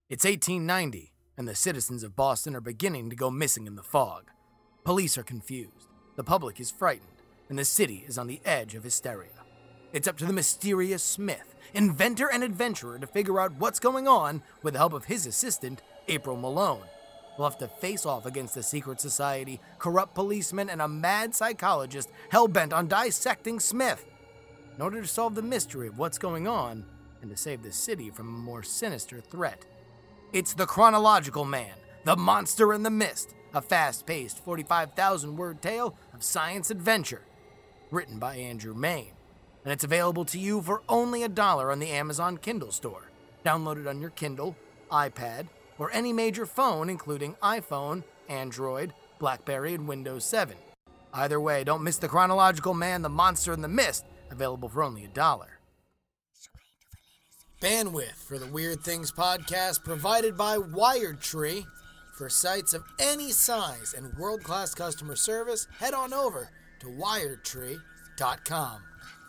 It's 1890, and the citizens of Boston are beginning to go missing in the fog. Police are confused, the public is frightened, and the city is on the edge of hysteria. It's up to the mysterious Smith, inventor and adventurer, to figure out what's going on with the help of his assistant, April Malone. We'll have to face off against the secret society, corrupt policemen, and a mad psychologist hell-bent on dissecting Smith. In order to solve the mystery of what's going on, and to save the city from a more sinister threat. It's The Chronological Man, The Monster in the Mist, a fast-paced 45,000-word tale of science adventure, written by Andrew Mayne, and it's available to you for only $1 on the Amazon Kindle store. Download it on your Kindle, iPad, or any major phone including iPhone, Android, BlackBerry, and Windows 7. Either way, don't miss The Chronological Man, The Monster in the Mist, available for only $1. Bandwidth for the Weird Things podcast provided by WiredTree. For sites of any size and world-class customer service, head on over to wiredtree.com.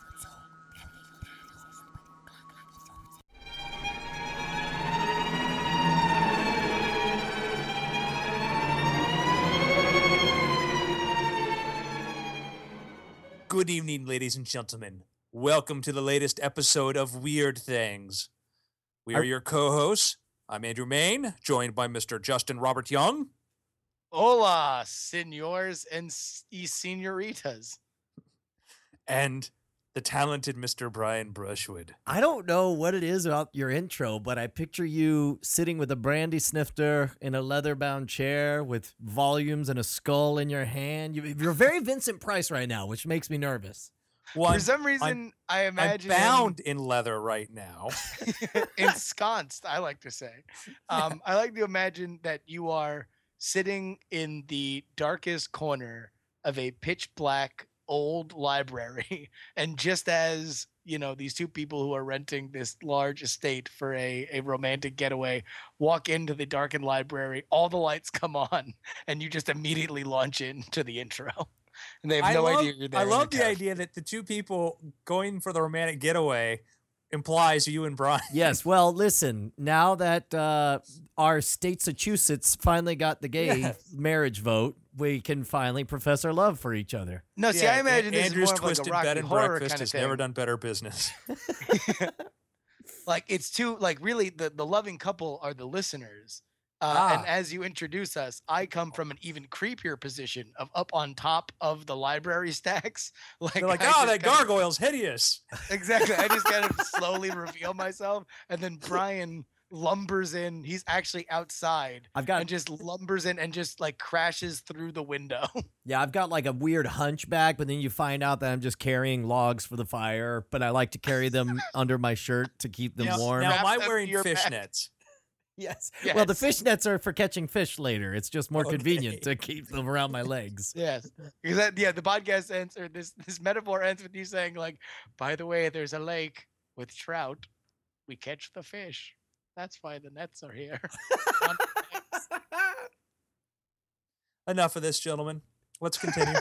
Good evening, ladies and gentlemen. Welcome to the latest episode of Weird Things. We are your co-hosts. I'm Andrew Mayne, joined by Mr. Justin Robert Young. Hola, senors and senoritas. And the talented Mr. Brian Brushwood. I don't know what it is about your intro, but I picture you sitting with a brandy snifter in a leather-bound chair with volumes and a skull in your hand. You're very Vincent Price right now, which makes me nervous. Well, For some reason, I imagine I'm bound in leather right now. ensconced, I like to say. I like to imagine that you are sitting in the darkest corner of a pitch black old library, and just as these two people who are renting this large estate for a romantic getaway walk into the darkened library, all the lights come on, and you just immediately launch into the intro. And they have no idea you're there. I love the idea that the two people going for the romantic getaway implies you and Brian. Yes, well, listen, now that our state Massachusetts finally got the gay marriage vote, we can finally profess our love for each other. No, see, I imagine this Andrew's is more of like Twisted a Rocky Bed and Horror Breakfast kind of has thing. never done better business. Like it's too really the loving couple are the listeners. And as you introduce us, I come from an even creepier position of up on top of the library stacks. They're like, that gargoyle's hideous. Exactly. I just kind of slowly reveal myself, and then Brian lumbers in. He's actually outside. And just lumbers in and just like crashes through the window. Yeah, I've got like a weird hunchback, but then you find out that I'm just carrying logs for the fire, but I like to carry them under my shirt to keep them warm. Now, am I Wrap wearing your back. fishnets? Yes. Well, the fishnets are for catching fish later. It's just more convenient to keep them around my legs. Yes. Because the podcast ends, or this metaphor ends with you saying, like, by the way, there's a lake with trout. We catch the fish. That's why the nets are here. Enough of this, gentlemen. Let's continue.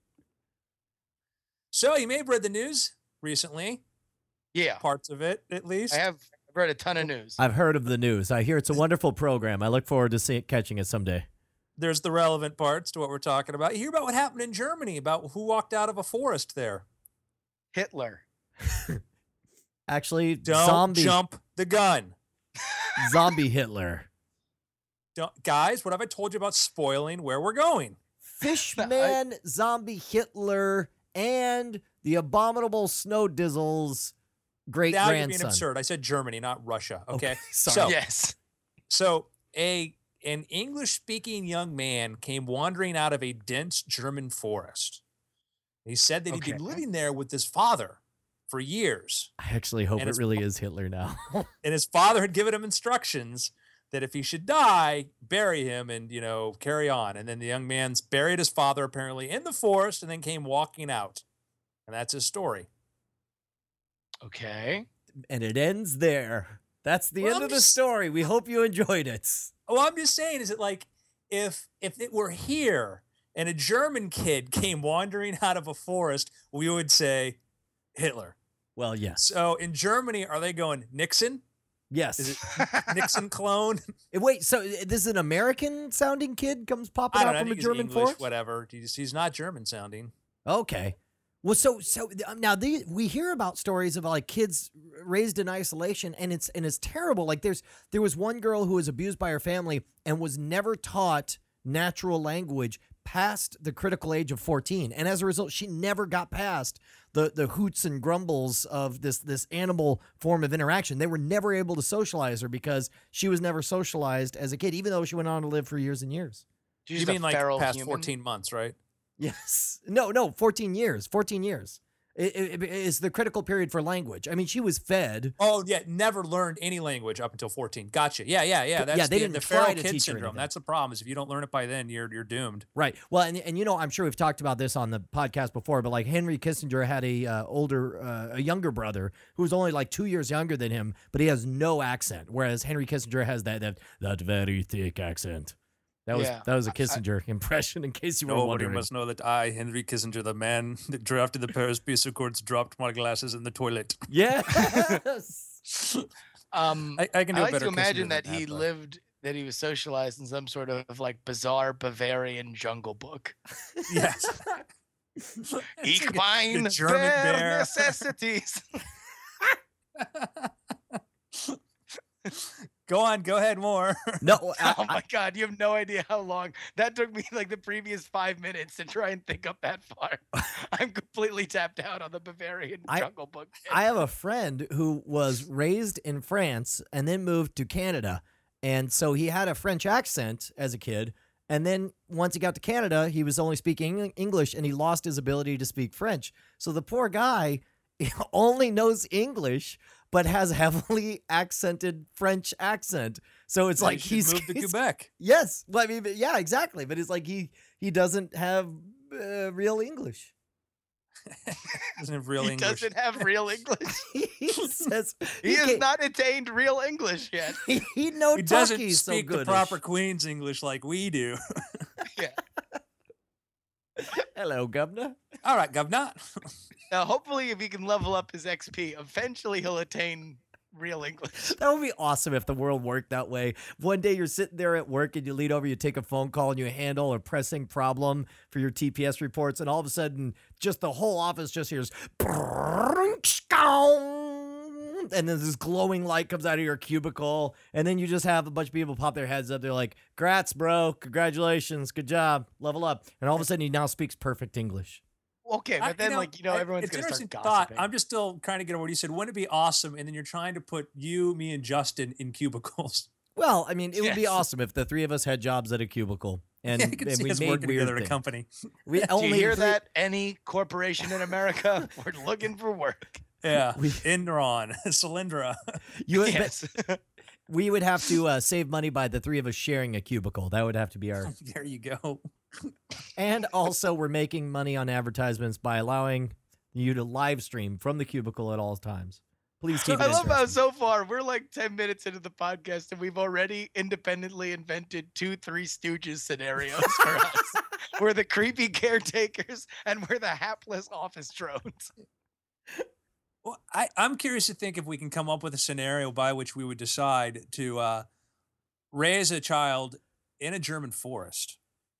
So, you may have read the news recently. Yeah. Parts of it, at least. I have read a ton of news. I've heard of the news. I hear it's a wonderful program. I look forward to catching it someday. There's the relevant parts to what we're talking about. You hear about what happened in Germany, about who walked out of a forest there. Hitler. Actually, Don't jump the gun. Zombie Hitler. Guys, what have I told you about spoiling where we're going? Fishman, Zombie Hitler, and the abominable Snow Dizzle's great-grandson. Now you're being absurd. I said Germany, not Russia. Okay. Sorry. Yes. So an English-speaking young man came wandering out of a dense German forest. He said that he'd been living there with his father for years. I actually hope it really is Hitler now. And his father had given him instructions that if he should die, bury him and, carry on. And then the young man's buried his father apparently in the forest and then came walking out. And that's his story. Okay. And it ends there. That's the end of the story. We hope you enjoyed it. Well, I'm just saying, is it like if it were here and a German kid came wandering out of a forest, we would say Hitler. Well, yes. So in Germany, are they going Nixon? Yes. Is it Nixon clone? Wait, so this is an American sounding kid comes popping I don't out know. I from a think he's German English, forest? whatever. He's not German sounding. Okay. Well, so now we hear about stories of like kids raised in isolation, and it's terrible. Like there was one girl who was abused by her family and was never taught natural language past the critical age of 14, and as a result, she never got past the hoots and grumbles of this animal form of interaction. They were never able to socialize her because she was never socialized as a kid, even though she went on to live for years and years. She's You just a mean like feral past human. 14 months, right? Yes. No, 14 years. 14 years. It is the critical period for language. I mean, she was fed. Oh, yeah, never learned any language up until 14. Gotcha. Yeah. That's they the didn't feral try to kid teach her syndrome. anything. That's the problem. Is if you don't learn it by then, you're doomed. Right. Well, and you know, I'm sure we've talked about this on the podcast before, but like Henry Kissinger had a younger brother who was only like 2 years younger than him, but he has no accent, whereas Henry Kissinger has that very thick accent. That was a Kissinger impression, in case you were Nobody wondering. must know that I, Henry Kissinger, the man that drafted the Paris Peace Accords, dropped my glasses in the toilet. Yes. I can do I a like better to imagine Kissinger that than he but- lived, that he was socialized in some sort of like bizarre Bavarian jungle book. Yes. Ich like meine the German bare bear. necessities. Go ahead, more. No, Oh my God, you have no idea how long that took me. Like the previous 5 minutes to try and think up that far. I'm completely tapped out on the Bavarian jungle book. I have a friend who was raised in France and then moved to Canada. And so he had a French accent as a kid. And then once he got to Canada, he was only speaking English and he lost his ability to speak French. So the poor guy only knows English, but has heavily accented French accent. So it's like he's moved to Quebec. Yes. Well, I mean, yeah, exactly. But it's like he doesn't have real English. Doesn't have real He English. doesn't have real English. He says He has not attained real English yet. He no He doesn't talkie so speak the good. proper Queen's English like we do. Yeah. Hello, governor. All right, governor. Now, hopefully, if he can level up his XP, eventually he'll attain real English. That would be awesome if the world worked that way. One day you're sitting there at work and you lean over, you take a phone call and you handle a pressing problem for your TPS reports, and all of a sudden, just the whole office just hears, and then this glowing light comes out of your cubicle, and then you just have a bunch of people pop their heads up. They're like, "Grats, bro! Congratulations! Good job! Level up!" And all of a sudden, he now speaks perfect English. Okay, but then, everyone's it's going to interesting start thought. gossiping. I'm just still trying to get over what you said. Wouldn't it be awesome? And then you're trying to put you, me, and Justin in cubicles. Well, I mean, it would be Yes. awesome if the three of us had jobs at a cubicle and, Yeah, you can and see we us made working weird together at a things. company. We Do only you hear agree- that? Any corporation in America, we're looking for work. Yeah, We- Enron, Solyndra. You would, Yes. we would have to save money by the three of us sharing a cubicle. That would have to be our. There you go. And also, we're making money on advertisements by allowing you to live stream from the cubicle at all times. Please keep it I love how interesting. so far we're like 10 minutes into the podcast and we've already independently invented 2 Three Stooges scenarios for us. We're the creepy caretakers and we're the hapless office drones. Well, I'm curious to think if we can come up with a scenario by which we would decide to raise a child in a German forest.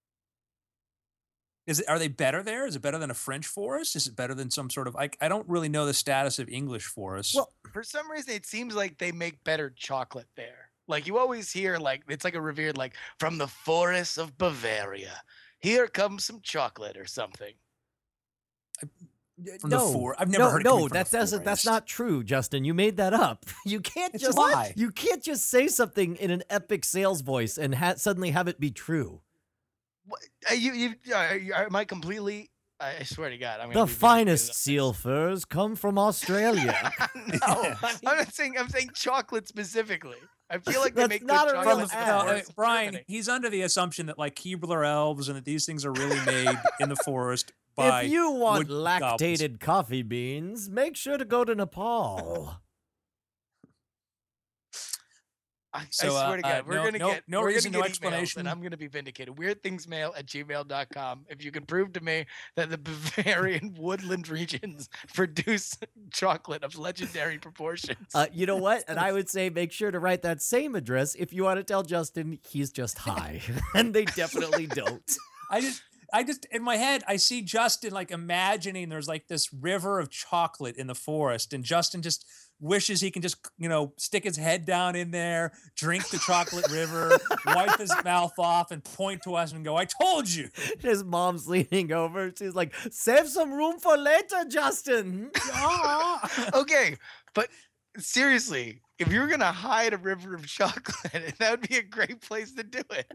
Are they better there? Is it better than a French forest? Is it better than some sort of? I don't really know the status of English forests. Well, For some reason, it seems like they make better chocolate there. Like you always hear, like it's like a revered, like from the forests of Bavaria. Here comes some chocolate or something. From the I've never heard it coming from that's the that's forest. not true, Justin. You made that up. You can't It's just a lie. you can't just say something in an epic sales voice and suddenly have it be true. What, am I completely? I swear to God, I'm gonna The be really finest good at seal furs come from Australia. this. No, I'm not saying. I'm saying chocolate specifically. I feel like they That's make not good a real chocolate. From in the, the ad. forests of Brian, Germany. he's under the assumption that like Keebler elves and that these things are really made in the forest by. If you want wood lactated coffee beans, make sure to go to Nepal. I So, swear to God, we're no- gonna no- get no we're reason, gonna no get emails, explanation. and I'm gonna be vindicated. Weirdthingsmail@gmail.com. If you can prove to me that the Bavarian woodland regions produce chocolate of legendary proportions. You know what? And I would say make sure to write that same address if you want to tell Justin he's just high. And they definitely don't. I just in my head I see Justin like imagining there's like this river of chocolate in the forest, and Justin just wishes he can just stick his head down in there, drink the chocolate river, wipe his mouth off, and point to us and go, "I told you." His mom's leaning over. She's like, save some room for later, Justin. Okay, but seriously, if you're gonna hide a river of chocolate, that would be a great place to do it.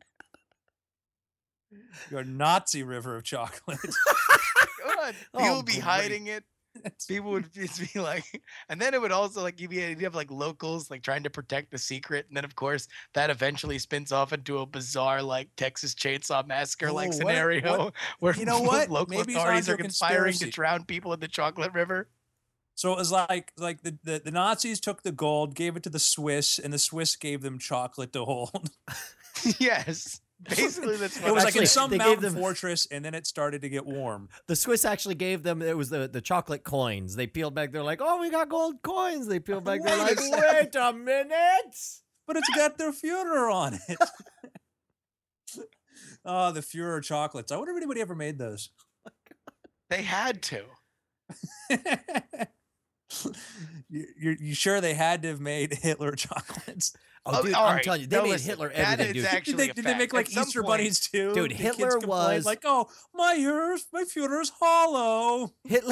Your Nazi river of chocolate. God, Oh, people would be great. hiding it. People would just be like, and then it would also like you'd have like locals like trying to protect the secret, and then of course that eventually spins off into a bizarre like Texas Chainsaw Massacre like Oh, scenario where You know what? local Maybe it's authorities are onto a conspiring to conspiracy. drown people in the chocolate river. So it was like the Nazis took the gold, gave it to the Swiss, and the Swiss gave them chocolate to hold. Yes, basically that's It what was like Actually, in some they gave mountain them- fortress, and then it started to get warm. The Swiss actually gave them, it was the chocolate coins. They peeled back. They're like, oh, we got gold coins. They peeled back. They're like, wait a minute. But it's got their Führer on it. Oh, the Führer chocolates. I wonder if anybody ever made those. they had to. You sure they had to have made Hitler chocolates? Oh, dude, all I'm right. telling you, they No, made listen, Hitler that everything, is dude. actually Did a they fact. make like At some Easter point- bunnies too? Dude, The kids Hitler complained, was- like, oh, my Führer's hollow. Hitler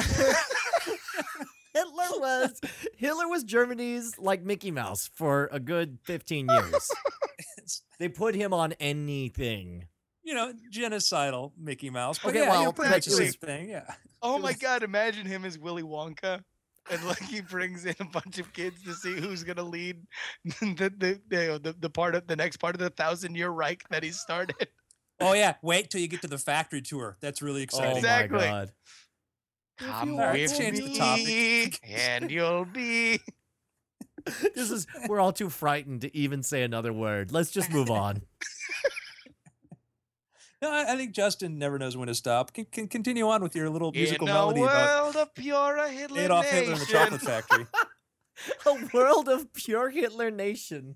Hitler was Germany's like Mickey Mouse for a good 15 years. It's, They put him on anything. genocidal Mickey Mouse. But Okay, yeah, well, you're pretty much the actually- same thing. Yeah. Oh It my was- God! Imagine him as Willy Wonka, and like he brings in a bunch of kids to see who's gonna lead the part of the next part of the 1,000-year Reich that he started. Oh yeah. Wait till you get to the factory tour. That's really Oh exciting. Exactly. my god. Come want with to change the topic. me, and you'll be. We're all too frightened to even say another word. Let's just move on. No, I think Justin never knows when to stop. Can continue on with your little musical In a melody about world of pure Hitler Adolf Hitler and the Chocolate Nation. Factory. A world of pure Hitler nation.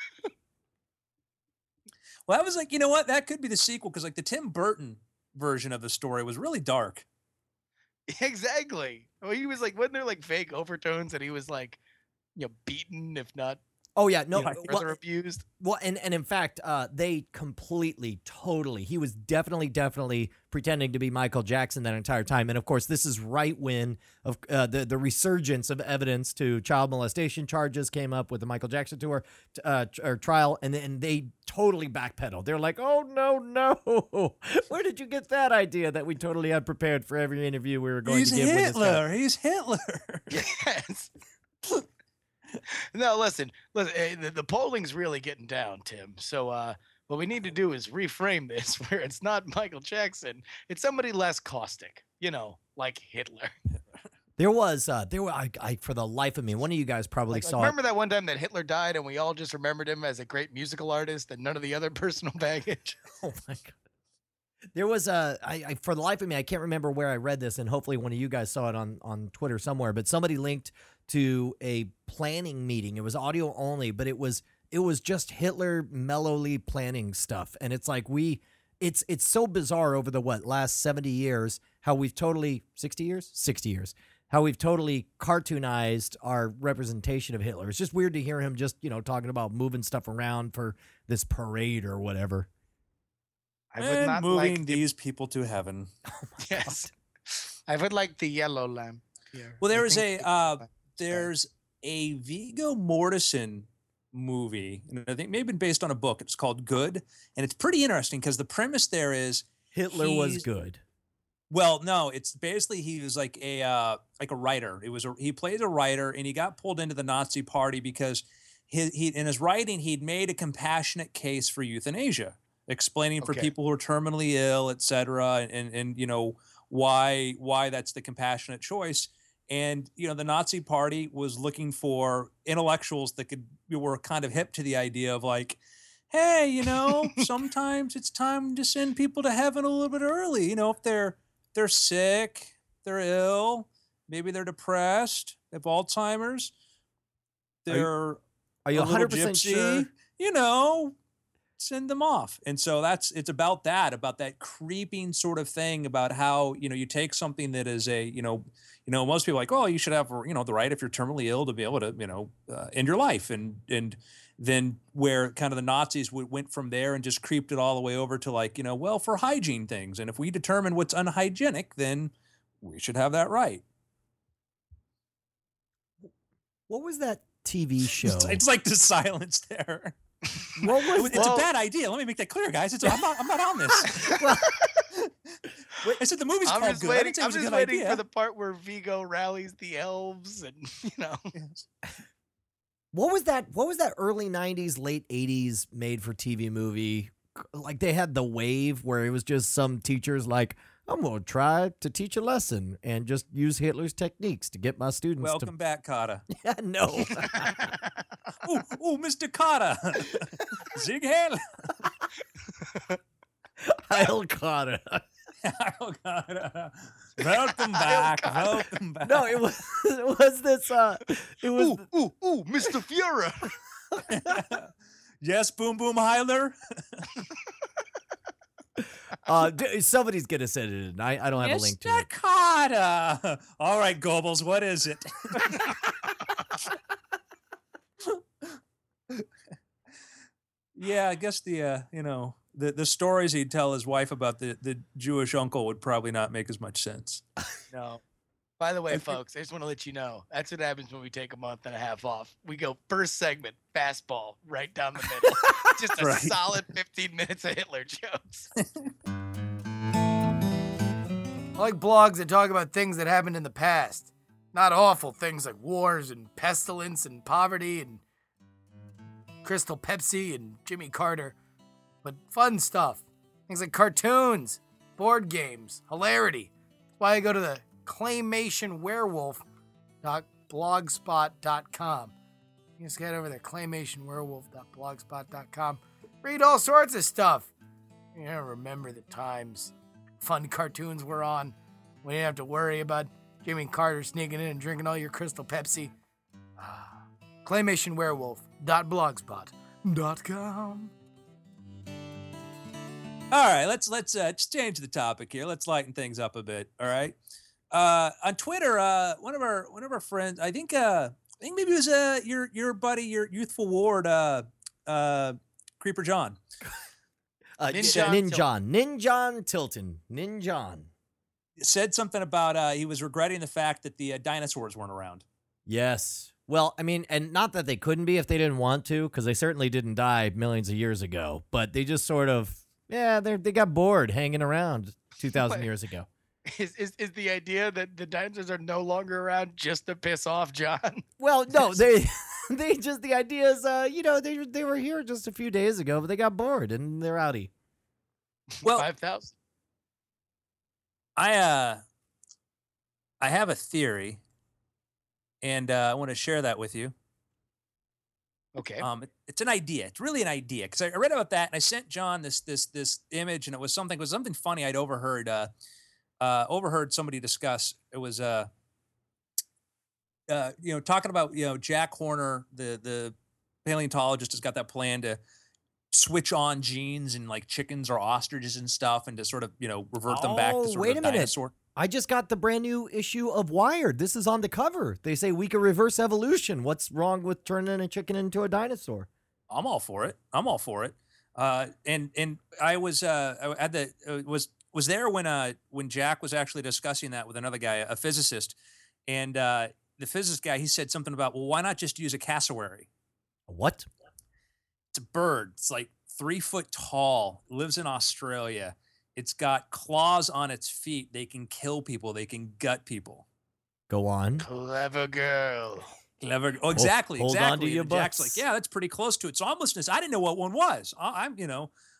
Well, that was like, you know what? That could be the sequel because like the Tim Burton version of the story was really dark. Exactly. Well, he was like, wasn't there like fake overtones that he was like, beaten, if not Oh yeah, no. further Well, abused? well, and in fact, they completely, totally. He was definitely pretending to be Michael Jackson that entire time. And of course, this is right when of the resurgence of evidence to child molestation charges came up with the Michael Jackson tour or trial, and then they totally backpedaled. They're like, "Oh no, where did you get that idea that we totally had prepared for every interview we were going He's to give with this guy?" Hitler. He's Hitler. Yes. No, listen. The polling's really getting down, Tim. So what we need to do is reframe this where it's not Michael Jackson, it's somebody less caustic, like Hitler. There were I for the life of me, one of you guys probably Like, saw it. remember that one time that Hitler died and we all just remembered him as a great musical artist and none of the other personal baggage? Oh my god. There was I for the life of me, I can't remember where I read this, and hopefully one of you guys saw it on Twitter somewhere, but somebody linked to a planning meeting. It was audio only, but it was just Hitler mellowly planning stuff. And it's like it's so bizarre over the last 70 years, how we've totally 60 years, how we've totally cartoonized our representation of Hitler. It's just weird to hear him just, talking about moving stuff around for this parade or whatever. I would And not moving like these people to heaven. yes. I would like the yellow lamp here. Well, I there is think there's a Viggo Mortensen movie, and I think maybe based on a book. It's called Good, and it's pretty interesting because the premise there is Hitler was He's- good. well, no, it's basically he was like a writer. He played a writer, and he got pulled into the Nazi Party because he in his writing he'd made a compassionate case for euthanasia, explaining for Okay. people who are terminally ill, et cetera, and why that's the compassionate choice. And the Nazi Party was looking for intellectuals that were kind of hip to the idea of like, hey, sometimes it's time to send people to heaven a little bit early. If they're sick, they're ill, maybe they're depressed, they have Alzheimer's, they're Are you a little 100% gypsy, sure? Send them off. And so it's about that creeping sort of thing about how, you take something that is most people are like, oh, you should have, the right if you're terminally ill to be able to, end your life. And then where kind of the Nazis went from there and just creeped it all the way over to like, well, for hygiene things. And if we determine what's unhygienic, then we should have that right. What was that TV show? It's like the silence there. It's a bad idea. Let me make that clear, guys. I'm not on this. I said the movie's called good. I'm just waiting for the part where Vigo rallies the elves, and Yes. What was that early 90s, late 80s made for TV movie? Like they had The Wave, where it was just some teachers like, I'm going to try to teach a lesson and just use Hitler's techniques to get my students Welcome back, Kata. Yeah, no. Oh, Mr. Kata. Zig Heil. Heil Kata. Heil Kata. Welcome back. Welcome back. No, it was this, it was. Ooh, Mr. Fuhrer. Yes, Boom Boom Heiler. Somebody's gonna send it in. I don't have a link to it. Mr. Kata. All right, Goebbels, what is it? Yeah, I guess the stories he'd tell his wife about the Jewish uncle would probably not make as much sense. No. By the way, folks, I just want to let you know, that's what happens when we take a month and a half off. We go first segment, fastball, right down the middle. Just a solid 15 minutes of Hitler jokes. I like blogs that talk about things that happened in the past. Not awful things like wars and pestilence and poverty and Crystal Pepsi and Jimmy Carter. But fun stuff. Things like cartoons, board games, hilarity. That's why I go to the claymationwerewolf.blogspot.com. You just get over there, claymationwerewolf.blogspot.com. Read all sorts of stuff. Remember the times fun cartoons were on. We didn't have to worry about Jimmy Carter sneaking in and drinking all your Crystal Pepsi. claymationwerewolf.blogspot.com. All right, let's just change the topic here. Let's lighten things up a bit. All right. On Twitter, one of our friends, I think maybe it was your buddy, your youthful ward, Creeper John. Ninjon Tilton. Said something about he was regretting the fact that the dinosaurs weren't around. Yes. Well, I mean, and not that they couldn't be if they didn't want to, because they certainly didn't die millions of years ago, but they just sort of, they got bored hanging around 2,000 years ago. Is the idea that the dinosaurs are no longer around just to piss off John? Well, no, they just, the idea is, they were here just a few days ago, but they got bored and they're outie. Well, 5,000. I have a theory, and I want to share that with you. Okay. It's an idea. It's really an idea, because I read about that and I sent John this image, and it was something funny I'd overheard somebody discuss. It was talking about Jack Horner, the paleontologist, has got that plan to switch on genes in like chickens or ostriches and stuff, and to sort of revert them back to sort wait of a minute. dinosaur. I just got the brand new issue of Wired. This is on the cover. They say we can reverse evolution. What's wrong with turning a chicken into a dinosaur? I'm all for it. And I was was there when Jack was actually discussing that with another guy, a physicist, and the physicist guy, he said something about, well, why not just use a cassowary? What? It's a bird. It's like 3 foot tall. Lives in Australia. It's got claws on its feet. They can kill people. They can gut people. Go on. Clever girl. Clever. Oh, exactly. Hold exactly. on to your And Jack's butts. like, yeah, that's pretty close to it. So I didn't know what one was. I'm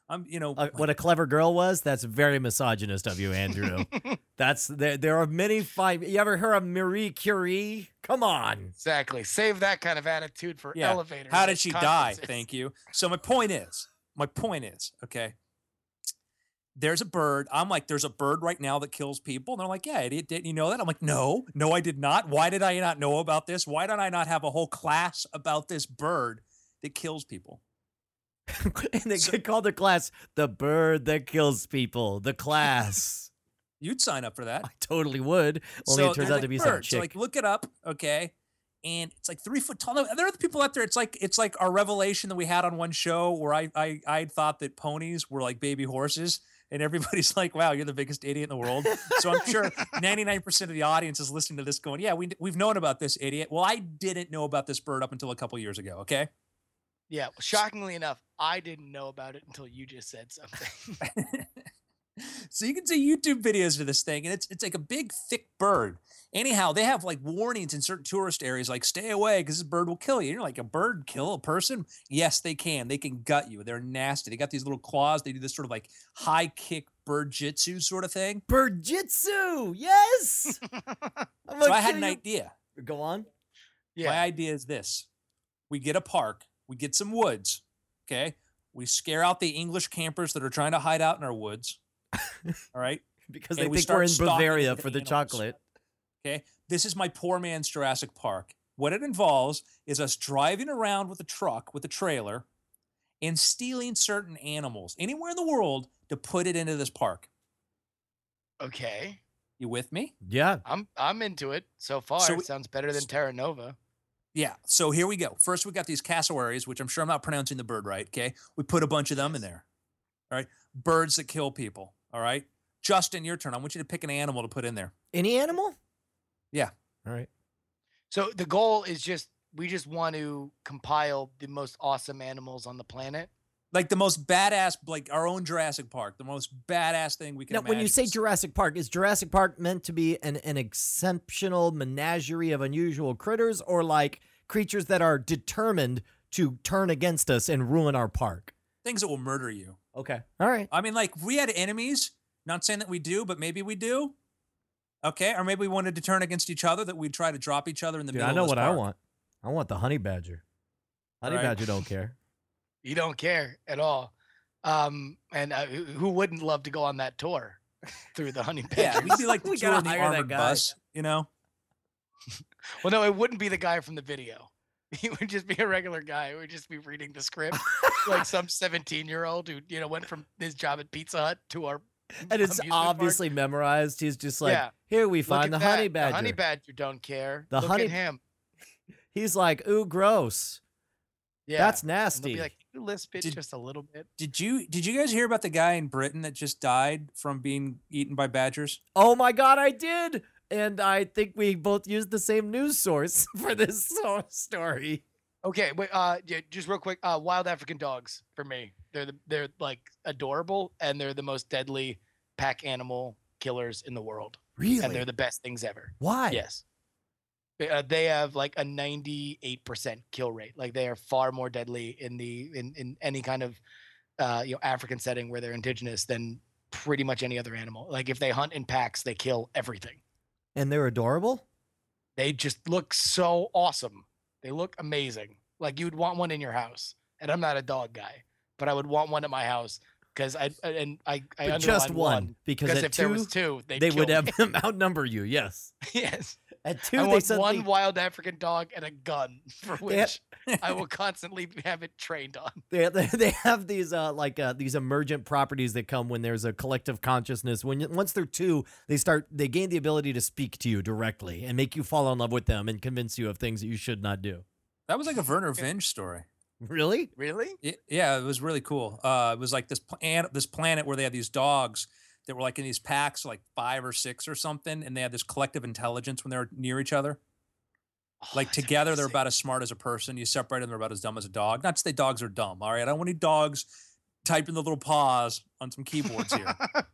What a clever girl was. That's very misogynist of you, Andrew. There are many fine. You ever heard of Marie Curie? Come on. Exactly. Save that kind of attitude for elevators. How did at she die? conferences. Thank you. So my point is, okay, there's a bird. I'm like, there's a bird right now that kills people. And they're like, yeah, idiot, didn't you know that? I'm like, no, I did not. Why did I not know about this? Why did I not have a whole class about this bird that kills people? And they could call their class the bird that kills people. The class. You'd sign up for that. I totally would. Only it turns out to be some bird. chick. So like, look it up, okay? And it's like 3 foot tall. No, there are the people out there. It's like our revelation that we had on one show where I thought that ponies were like baby horses, and everybody's like, "Wow, you're the biggest idiot in the world." So I'm sure 99% of the audience is listening to this, going, "Yeah, we've known about this idiot." Well, I didn't know about this bird up until a couple years ago. Okay. Yeah. Well, shockingly enough, I didn't know about it until you just said something. So you can see YouTube videos of this thing, and it's like a big, thick bird. Anyhow, they have like warnings in certain tourist areas, like stay away because this bird will kill you. And you're like, a bird kill a person? Yes, they can. They can gut you. They're nasty. They got these little claws. They do this sort of like high kick bird jitsu sort of thing. Bird jitsu, yes. So I had an idea. Go on. Yeah. My idea is this: we get a park, we get some woods, okay? We scare out the English campers that are trying to hide out in our woods. All right. Because And they we think we're in start stalking Bavaria the for the animals. chocolate. Okay. This is my poor man's Jurassic Park. What it involves is us driving around with a truck, with a trailer, and stealing certain animals anywhere in the world to put it into this park. Okay. You with me? Yeah. I'm into it so far. So It sounds better than Terra Nova. Yeah. So here we go. First, we got these cassowaries, which I'm sure I'm not pronouncing the bird right. Okay. We put a bunch of them in there. All right. Birds that kill people. All right. Justin, your turn. I want you to pick an animal to put in there. Any animal? Yeah. All right. So the goal is we just want to compile the most awesome animals on the planet. Like the most badass, like our own Jurassic Park, the most badass thing we can Now, imagine. when you say Jurassic Park, is Jurassic Park meant to be an exceptional menagerie of unusual critters, or like creatures that are determined to turn against us and ruin our park? Things that will murder you. Okay. All right. I mean, like, if we had enemies, not saying that we do, but maybe we do. Okay. Or maybe we wanted to turn against each other, that we'd try to drop each other in the Dude, middle I know of this what I park. want. I want the honey badger. Honey Right. badger don't care. You don't care at all. And who wouldn't love to go on that tour through the honey badger? Yeah, we'd be like the We tour gotta in the hire that armored guy. bus, you know? Well, no, it wouldn't be the guy from the video. He would just be a regular guy. He would just be reading the script, like some 17-year-old who went from his job at Pizza Hut to our. And it's amusement park. obviously memorized. He's just like, Yeah. here we Look find at the honey that. badger. The honey badger don't care. The Look honey- at him. He's like, ooh, gross. Yeah, That's and they'll nasty. be like, "Can you lisp it Did- just a little bit." Did you guys hear about the guy in Britain that just died from being eaten by badgers? Oh my God, I did. And I think we both used the same news source for this story. Okay, wait. Yeah, just real quick. Wild African dogs for me. They're like adorable, and they're the most deadly pack animal killers in the world, Really? and they're the best things ever. Why? Yes. They have like a 98% kill rate. Like they are far more deadly in any kind of African setting where they're indigenous than pretty much any other animal. Like if they hunt in packs, they kill everything. And they're adorable? They just look so awesome. They look amazing. Like you'd want one in your house. And I'm not a dog guy, but I would want one at my house because I But just underlined one. Because at if there two, was two, they would kill me. have outnumber you. Yes. Yes. At two, I they want suddenly. one wild African dog and a gun for They which I will constantly have it trained on. They have these these emergent properties that come when there's a collective consciousness. Once they're two, they gain the ability to speak to you directly and make you fall in love with them and convince you of things that you should not do. That was like a Werner Vinge story. Really? Really? Yeah, it was really cool. It was like this planet where they had these dogs that were like in these packs, like 5 or 6 or something, and they had this collective intelligence when they were near each other. Like that's together, they're amazing. about as smart as a person. You separate them, they're about as dumb as a dog. Not to say dogs are dumb. All right, I don't want any dogs typing the little paws on some keyboards here.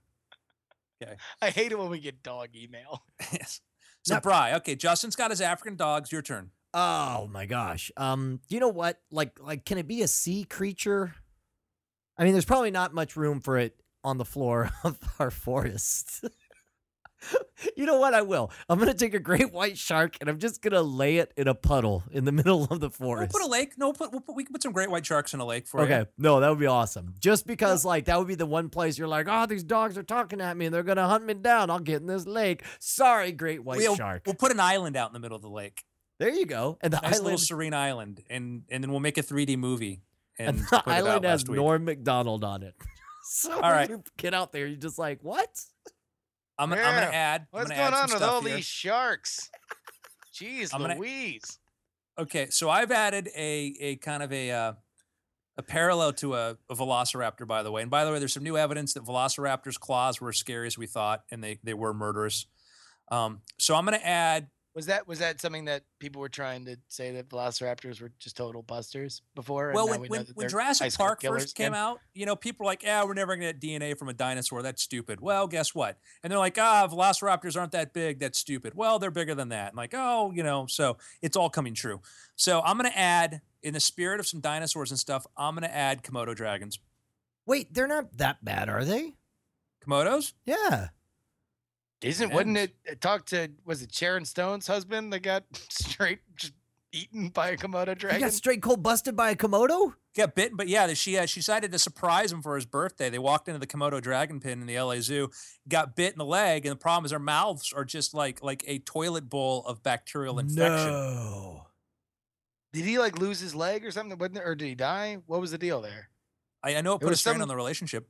Okay. I hate it when we get dog email. Yes. So, Now- Bri, okay, Justin's got his African dogs. Your turn. Oh my gosh. You know what? Like, can it be a sea creature? I mean, there's probably not much room for it on the floor of our forest. You know what? I will. I'm going to take a great white shark and I'm just going to lay it in a puddle in the middle of the We'll forest. put a lake. No, we can put some great white sharks in a lake for you. Okay. No, that would be awesome. Just because, like, that would be the one place you're like, oh, these dogs are talking at me and they're going to hunt me down. I'll get in this lake. Sorry, great white shark. We'll put an island out in the middle of the lake. There you go. And the Nice little island, serene island, and then we'll make a 3D movie. and And the put it out island has last week. Norm Macdonald on it. So All right. when you get out there, you're just like, what? I'm gonna Yeah. add. What's I'm gonna going add on some with all stuff here. these sharks? Jeez, I'm gonna- Louise. Okay, so I've added a kind of a parallel to a velociraptor, by the way. And by the way, there's some new evidence that velociraptors' claws were as scary as we thought, and they were murderous. So I'm gonna add. Was that something that people were trying to say that velociraptors were just total busters before? and Well, now when we know when, that when they're high Jurassic school Park killers first came again? out, people were like, "Yeah, we're never gonna get DNA from a dinosaur. That's stupid." Well, guess what? And they're like, velociraptors aren't that big. That's stupid. Well, they're bigger than that. And like, so it's all coming true. So I'm gonna add, in the spirit of some dinosaurs and stuff, I'm gonna add Komodo dragons. Wait, they're not that bad, are they? Komodos? Yeah. Wouldn't it talk to, was it Sharon Stone's husband that got straight just eaten by a Komodo He dragon? got straight cold busted by a Komodo? Got bitten, but yeah, she decided to surprise him for his birthday. They walked into the Komodo dragon pen in the LA Zoo, got bit in the leg, and the problem is their mouths are just like a toilet bowl of bacterial infection. No. Did he like lose his leg or something? Wasn't there, or did he die? What was the deal there? I know it put a was strain some- on the relationship.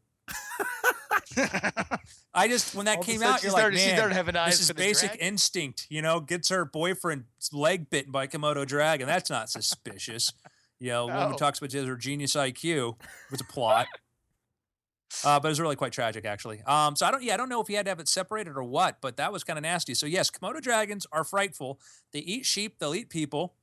I just, when that All of a came sudden out, she you're like, started- she man, started having eyes this is for the basic dragon. instinct, gets her boyfriend's leg bitten by a Komodo dragon. That's not suspicious. A woman No. talks about her genius IQ. It's a plot. But it was really quite tragic, actually. So I don't know if he had to have it separated or what, but that was kind of nasty. So yes, Komodo dragons are frightful. They eat sheep. They'll eat people.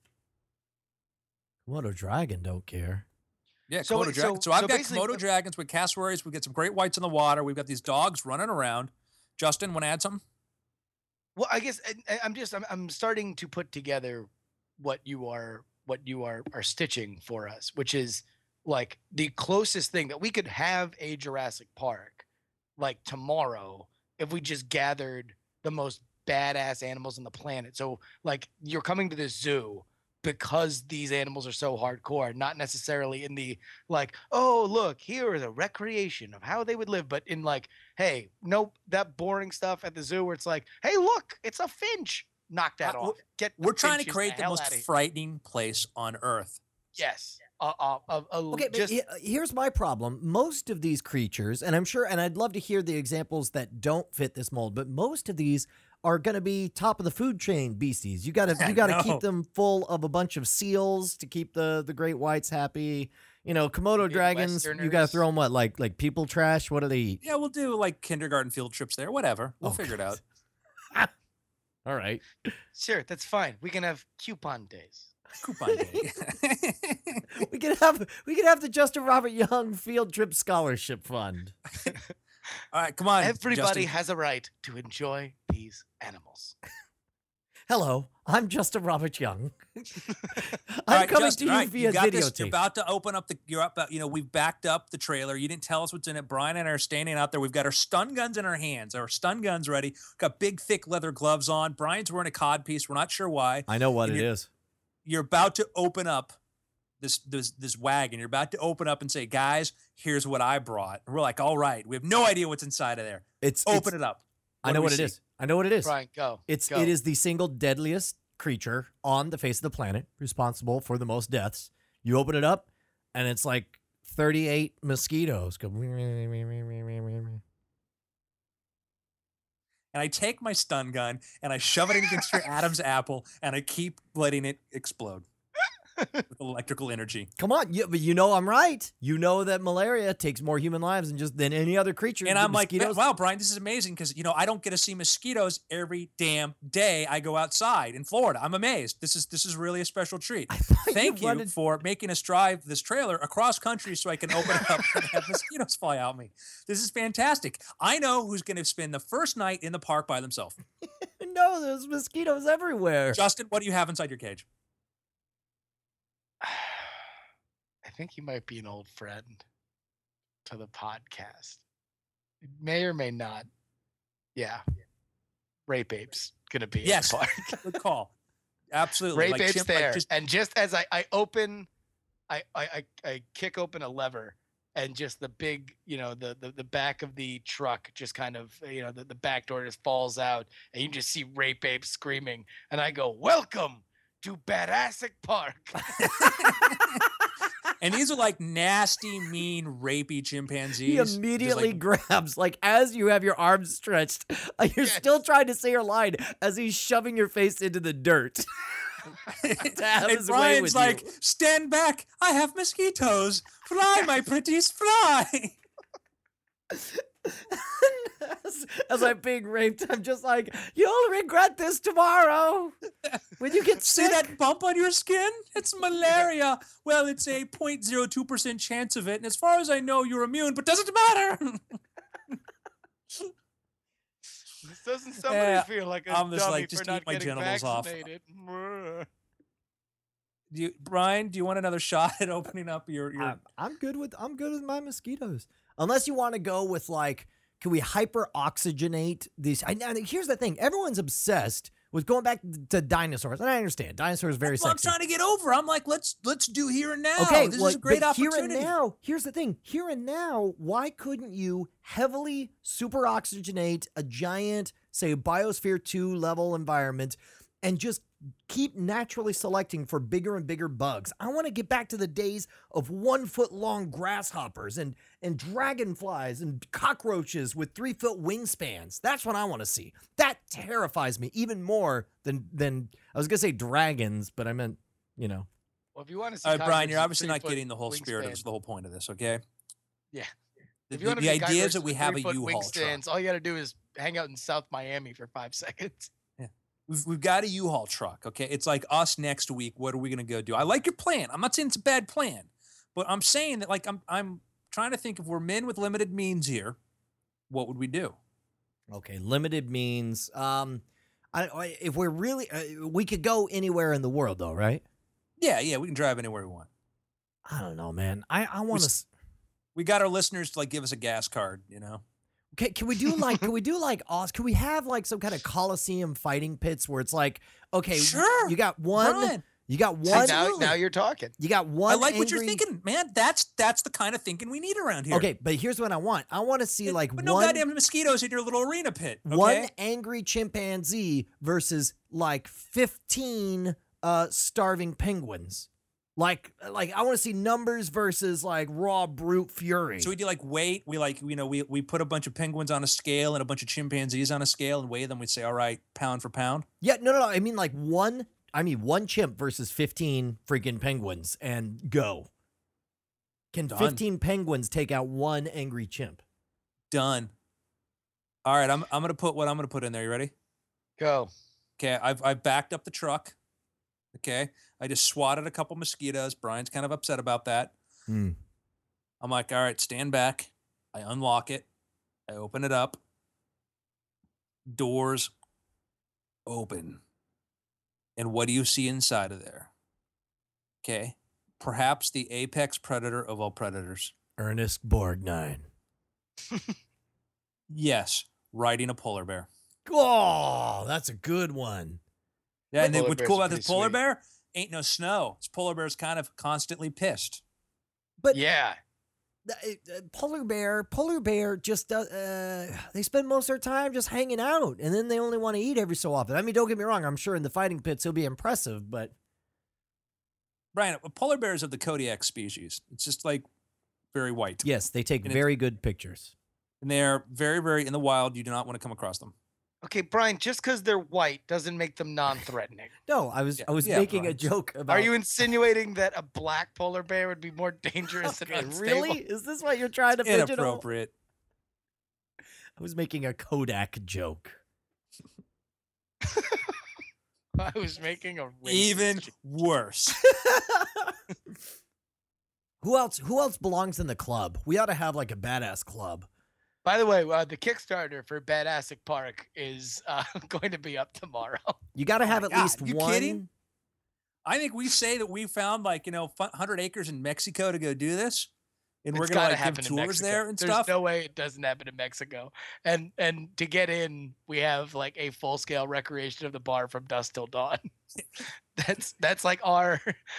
Komodo dragon don't care. Yeah, So Komodo wait, dragons. so- So I've so got basically- Komodo dragons with cassowaries. We've got some great whites in the water. We've got these dogs running around. Justin, want to add something? Well, I guess I'm starting to put together what you are stitching for us, which is like the closest thing that we could have a Jurassic Park like tomorrow if we just gathered the most badass animals on the planet. So like you're coming to this zoo because these animals are so hardcore, not necessarily in the like, oh look, here is a recreation of how they would live, but in like, hey, nope, that boring stuff at the zoo where it's like, hey, look, it's a finch. Knock that off. Get the We're trying to finches create the hell most outta here. frightening place on Earth. Yes. Okay, but just, here's my problem. Most of these creatures, and I'm sure, and I'd love to hear the examples that don't fit this mold, but most of these are going to be top of the food chain beasties. You got to No. keep them full of a bunch of seals to keep the great whites happy. Komodo dragons, you got to Midwesterners. throw them what, like people trash? What do they eat? Yeah, we'll do like kindergarten field trips there. Whatever. We'll Oh, figure it God. out. All right. sure, that's fine. We can have coupon days. Coupon day. We could have the Justin Robert Young Field Trip Scholarship Fund. All right, come on. Everybody Justin. has a right to enjoy these animals. Hello, I'm Justin Robert Young. All I'm right, coming Justin, to all you right, via got this. videotape. You're about to open up we've backed up the trailer. You didn't tell us what's in it. Brian and I are standing out there. We've got our stun guns in our hands. Our stun guns ready. Got big, thick leather gloves on. Brian's wearing a cod piece. We're not sure why. I know what And it is. You're about to open up this wagon. You're about to open up and say, guys, here's what I brought. And we're like, all right. We have no idea what's inside of there. Open it up. I know what it is. I know what it is. Brian, go. It go. is the single deadliest creature on the face of the planet, responsible for the most deaths. You open it up, and it's like 38 mosquitoes go. And I take my stun gun and I shove it against your Adam's apple and I keep letting it explode with electrical energy. Come on, but I'm right. You know that malaria takes more human lives than any other creature. And The I'm like, mosquitoes. wow, Brian, this is amazing because, I don't get to see mosquitoes every damn day I go outside in Florida. I'm amazed. This is really a special treat. Thank you wanted- for making us drive this trailer across country so I can open it up and have mosquitoes fly out me. This is fantastic. I know who's going to spend the first night in the park by themselves. No, there's mosquitoes everywhere. Justin, what do you have inside your cage? I think he might be an old friend. to the podcast. It may or may not. Yeah. Rape Apes gonna be Yes. at the park. Good call. Absolutely. Rape Apes chimp- there. just- And just as I open, I kick open a lever, and just the big, the back of the truck just kind of, the back door just falls out, and you just see Rape Ape screaming, and I go, "Welcome to Badassic Park." and these are like nasty, mean, rapey chimpanzees. He Just immediately like- grabs, like as you have your arms stretched, you're Yes. still trying to say your line as he's shoving your face into the dirt. To have and his way Brian's with like, you. stand back. I have mosquitoes. Fly, my pretties, fly. as I'm being raped, I'm just like, you'll regret this tomorrow when you get See sick. that bump on your skin? It's malaria. Well, it's a 0.02% chance of it. And as far as I know, you're immune, but doesn't matter. This doesn't somebody Yeah, feel like a I'm just dummy like, just for not eat my getting genitals off. vaccinated. Brian, do you want another shot at opening up your I'm good with my mosquitoes. Unless you want to go with like, can we hyper oxygenate these? Here's the thing: everyone's obsessed with going back to dinosaurs, and I understand dinosaurs are very That's what I'm sexy. trying to get over. I'm like, let's do here and now. Okay, this well, is a great but opportunity. Here and now, here's the thing: here and now, why couldn't you heavily super oxygenate a giant, say, Biosphere 2 level environment, and just keep naturally selecting for bigger and bigger bugs? I want to get back to the days of 1 foot long grasshoppers and dragonflies and cockroaches with 3 foot wingspans. That's what I want to see. That terrifies me even more than I was gonna say dragons, but I meant, Well, if you want to see, All right, Brian, cockroaches you're with obviously not 3 foot getting the whole spirit of wingspan- the whole point of this, okay? Yeah. The, If you want to the see idea is cockroaches that we with have a 3 foot U-Haul truck. wingspans, all you got to do is hang out in South Miami for 5 seconds. We've got a U-Haul truck, okay? It's like us next week. What are we gonna go do? I like your plan. I'm not saying it's a bad plan, but I'm saying that like I'm trying to think if we're men with limited means here, what would we do? Okay, limited means. If we're really, we could go anywhere in the world, though, right? Yeah, we can drive anywhere we want. I don't know, man. I want to. We got our listeners to like give us a gas card, you know. Okay, can we do like? Can we have like some kind of Coliseum fighting pits where it's like, okay, Sure, you got one, Brian. you got See, one, now you're talking. you got one. I like what you're angry- thinking, man. That's the kind of thinking we need around here. Okay, but here's what I want. I want to see like but no one. goddamn mosquitoes in your little arena pit. Okay? One angry chimpanzee versus like 15 starving penguins. Like I want to see numbers versus like raw brute fury. So we do like weight. We like we put a bunch of penguins on a scale and a bunch of chimpanzees on a scale and weigh them. We'd say, all right, pound for pound. Yeah, no. I mean like one chimp versus 15 freaking penguins and go. Can Done. 15 penguins take out one angry chimp? Done. All right, I'm gonna put what I'm gonna put in there. You ready? Go. Okay, I've backed up the truck. Okay, I just swatted a couple mosquitoes. Brian's kind of upset about that. Hmm. I'm like, all right, stand back. I unlock it. I open it up. Doors open. And what do you see inside of there? Okay, perhaps the apex predator of all predators. Ernest Borgnine. Yes, riding a polar bear. Oh, that's a good one. Yeah, and then Polar what's bears cool are about this pretty polar sweet. bear? Ain't no snow. This polar bear's kind of constantly pissed. But Yeah. polar bear just does. They spend most of their time just hanging out, and then they only want to eat every so often. I mean, don't get me wrong. I'm sure in the fighting pits he'll be impressive, but Brian, a polar bear is of the Kodiak species. It's just like very white. yes, they take And it's- very good pictures. And they're very, very in the wild. You do not want to come across them. Okay, Brian, just because they're white doesn't make them non-threatening. No, I was Yeah, making a Brian. joke about. Are you insinuating that a black polar bear would be more dangerous Okay, and unstable? really? Is this what you're trying to pigeonhole? Inappropriate. I was making a Kodak joke. I was making a racist Even joke. worse. Who else belongs in the club? We ought to have like a badass club. By the way, the Kickstarter for Badassic Park is going to be up tomorrow. You got to have my at God, least you one. kidding? I think we say that we found like 100 acres in Mexico to go do this. and we're It's gonna gotta like give happen in tours Mexico. there and There's stuff. no way it doesn't happen in Mexico. And to get in, we have like a full scale recreation of the bar from dusk till dawn. That's like our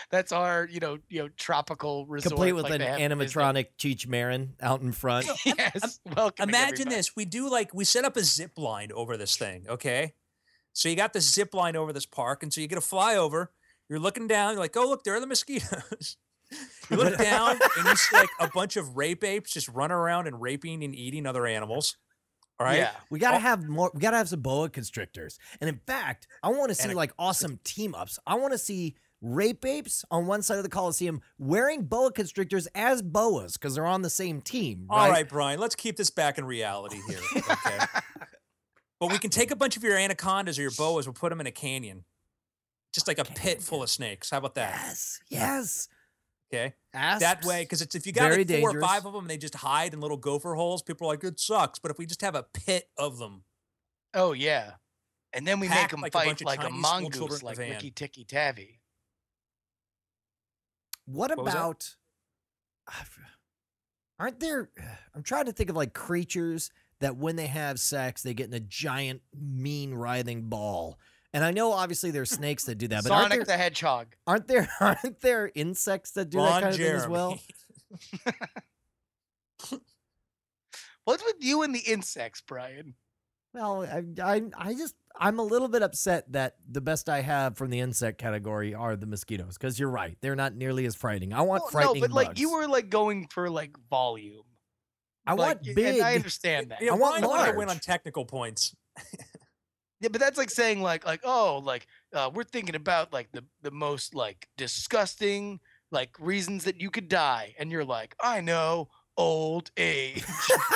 tropical resort, Complete with like an they have in Disney. animatronic Cheech Marin out in front. Yes, welcome. Imagine this: we set up a zip line over this thing. Okay, so you got the zip line over this park, and so you get a flyover. You're looking down. You're like, oh look, there are the mosquitoes. You look down and you see like a bunch of rape apes just running around and raping and eating other animals. All right. Yeah. We gotta have more. We gotta have some boa constrictors. And in fact, I want to see And a- like awesome team ups. I want to see rape apes on one side of the Coliseum wearing boa constrictors as boas because they're on the same team. Right? All right, Brian, let's keep this back in reality here. Okay. But we can take a bunch of your anacondas or your boas, we'll put them in a canyon. Just like a pit full of snakes. How about that? Yes. Yes. Okay. Asps, That way, because if you got very like 4 or dangerous. 5 of them and they just hide in little gopher holes, people are like, it sucks. But if we just have a pit of them, Oh yeah. And then we make Packed them like a bunch fight of like a Chinese school mongoose, children in a like van. Ricky Tikki Tavi. What was that? about? Aren't there? I'm trying to think of like creatures that when they have sex, they get in a giant, mean, writhing ball. And I know obviously there's snakes that do that, but Sonic the Hedgehog. aren't there insects that do that Ron kind of thing as Jeremy. well? What's with you and the insects, Brian? Well, I'm a little bit upset that the best I have from the insect category are the mosquitoes because you're right, they're not nearly as frightening. I want No, frightening but like you bugs. were like going for like volume. I Like, want big. And I understand that. Yeah, I want Brian wanted to win large. on technical points. Yeah, but that's like saying we're thinking about like the most like disgusting like reasons that you could die, and you're like, I know, old age.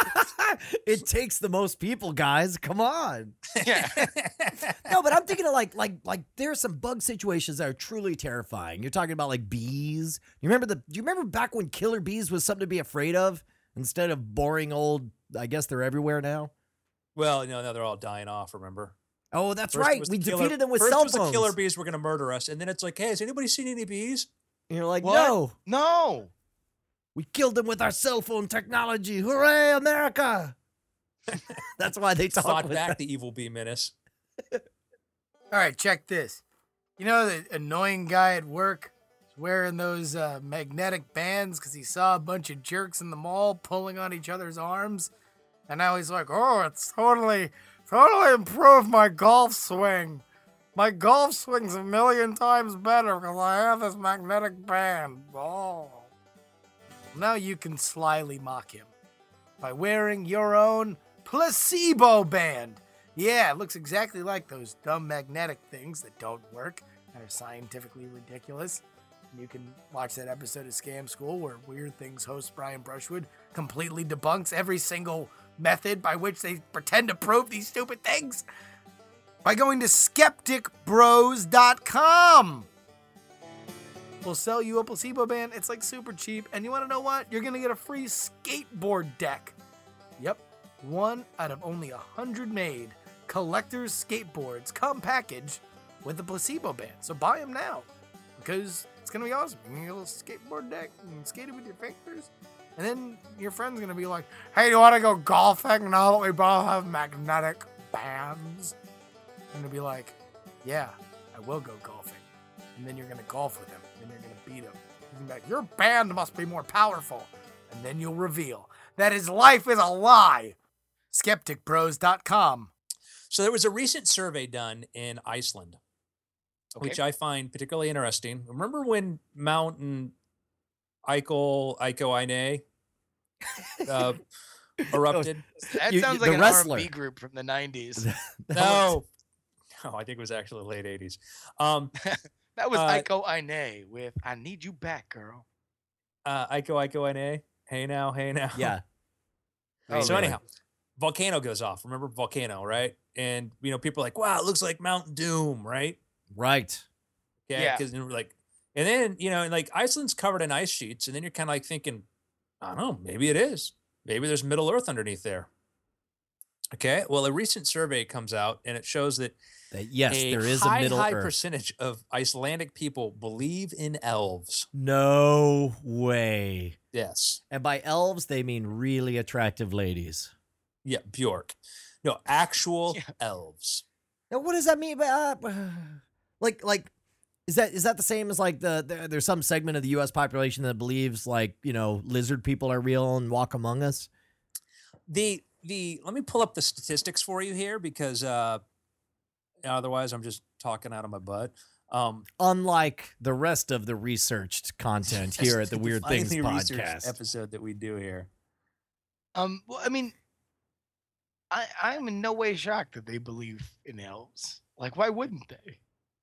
It takes the most people, guys. Come on. Yeah. No, but I'm thinking of like there are some bug situations that are truly terrifying. You're talking about like bees. Do you remember back when killer bees was something to be afraid of instead of boring old? I guess they're everywhere now. Well, no, they're all dying off, remember? Oh, that's First right. was We the killer- defeated them with first cell was phones. the killer bees were going to murder us. And then it's like, hey, has anybody seen any bees? And you're like, What? no, No. we killed them with our cell phone technology. Hooray, America! That's why they talk Fought with back that. the evil bee menace. All right, check this. You know the annoying guy at work is wearing those magnetic bands because he saw a bunch of jerks in the mall pulling on each other's arms, and now he's like, "Oh, it's totally improved my golf swing. My golf swing's a million times better because I have this magnetic band." Oh. Now you can slyly mock him by wearing your own placebo band. Yeah, it looks exactly like those dumb magnetic things that don't work and are scientifically ridiculous. You can watch that episode of Scam School where Weird Things host Brian Brushwood completely debunks every single method by which they pretend to prove these stupid things by going to skepticbros.com. We'll sell you a placebo band. It's like super cheap. And you want to know what? You're going to get a free skateboard deck. Yep. One out of only 100 made collector's skateboards come packaged with the placebo band. So buy them now because it's going to be awesome. You can get a little skateboard deck and skate it with your fingers. And then your friend's going to be like, hey, do you want to go golfing now that we both have magnetic bands? And they'll be like, yeah, I will go golfing. And then you're going to golf with him. And you're going to beat him. You're gonna be like, your band must be more powerful. And then you'll reveal that his life is a lie. SkepticBros.com. So there was a recent survey done in Iceland, which I find particularly interesting. Remember when Mountain Eikoine erupted? That You- sounds the like an wrestler. R&B group from the 90s. No, I think it was actually the late 80s. That was Uh, Aiko Aine with I Need You Back, Girl. Eikoine. Hey now. Yeah. Oh, So really? anyhow, volcano goes off. Remember volcano, right? And people are like, wow, it looks like Mount Doom, right? Right. Okay, Yeah. because and then and like Iceland's covered in ice sheets, and then you're kind of like thinking, I don't know, maybe it is. Maybe there's Middle Earth underneath there. Okay. Well, a recent survey comes out and it shows that That yes, a there is a Middle high Earth. percentage of Icelandic people believe in elves. No way. Yes. And by elves, they mean really attractive ladies. Yeah, Bjork. No, actual Yeah. elves. Now, what does that mean? Like, is that the same as like there's some segment of the U.S. population that believes like lizard people are real and walk among us? The let me pull up the statistics for you here because otherwise I'm just talking out of my butt. Unlike the rest of the researched content here at the Weird Things finely researched podcast. episode that we do here. Well, I mean, I'm in no way shocked that they believe in elves. Like, why wouldn't they?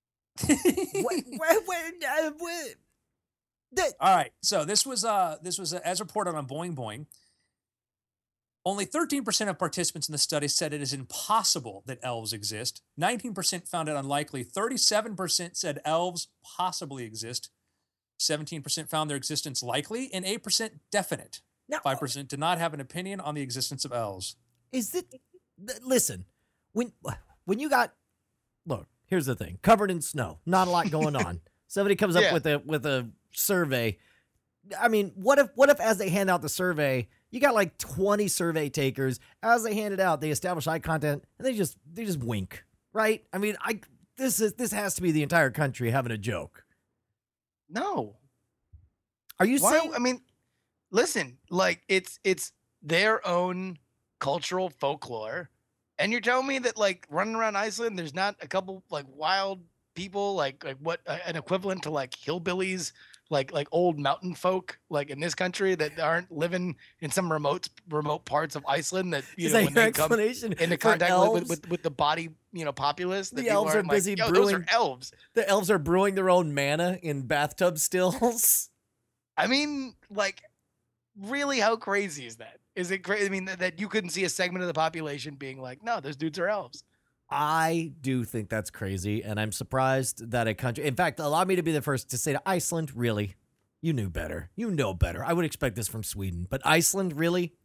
All right. So this was as reported on Boing Boing. Only 13% of participants in the study said it is impossible that elves exist. 19% found it unlikely. 37% said elves possibly exist. 17% found their existence likely, and 8% definite. Now, 5% did not have an opinion on the existence of elves. is it? Listen, when you got look, here's the thing: covered in snow, not a lot going on. Somebody comes up Yeah. with a survey. I mean, what if as they hand out the survey, you got like 20 survey takers. As they hand it out, they establish eye contact and they just wink, right? I mean, this has to be the entire country having a joke. No. Are you Why? saying? I mean, listen, like it's their own cultural folklore, and you're telling me that like running around Iceland, there's not a couple like wild people, like what an equivalent to like hillbillies, like old mountain folk, like in this country that aren't living in some remote parts of Iceland that Is that when your they come explanation into for contact elves? with the body populace, that The people elves are aren't like, busy yo, those are brewing- elves. The elves are brewing their own mana in bathtub stills. I mean, like, really, how crazy is that? Is it crazy? I mean, that you couldn't see a segment of the population being like, no, those dudes are elves. I do think that's crazy, and I'm surprised that a country. In fact, allow me to be the first to say to Iceland, really? You knew better. You know better. I would expect this from Sweden, but Iceland, really?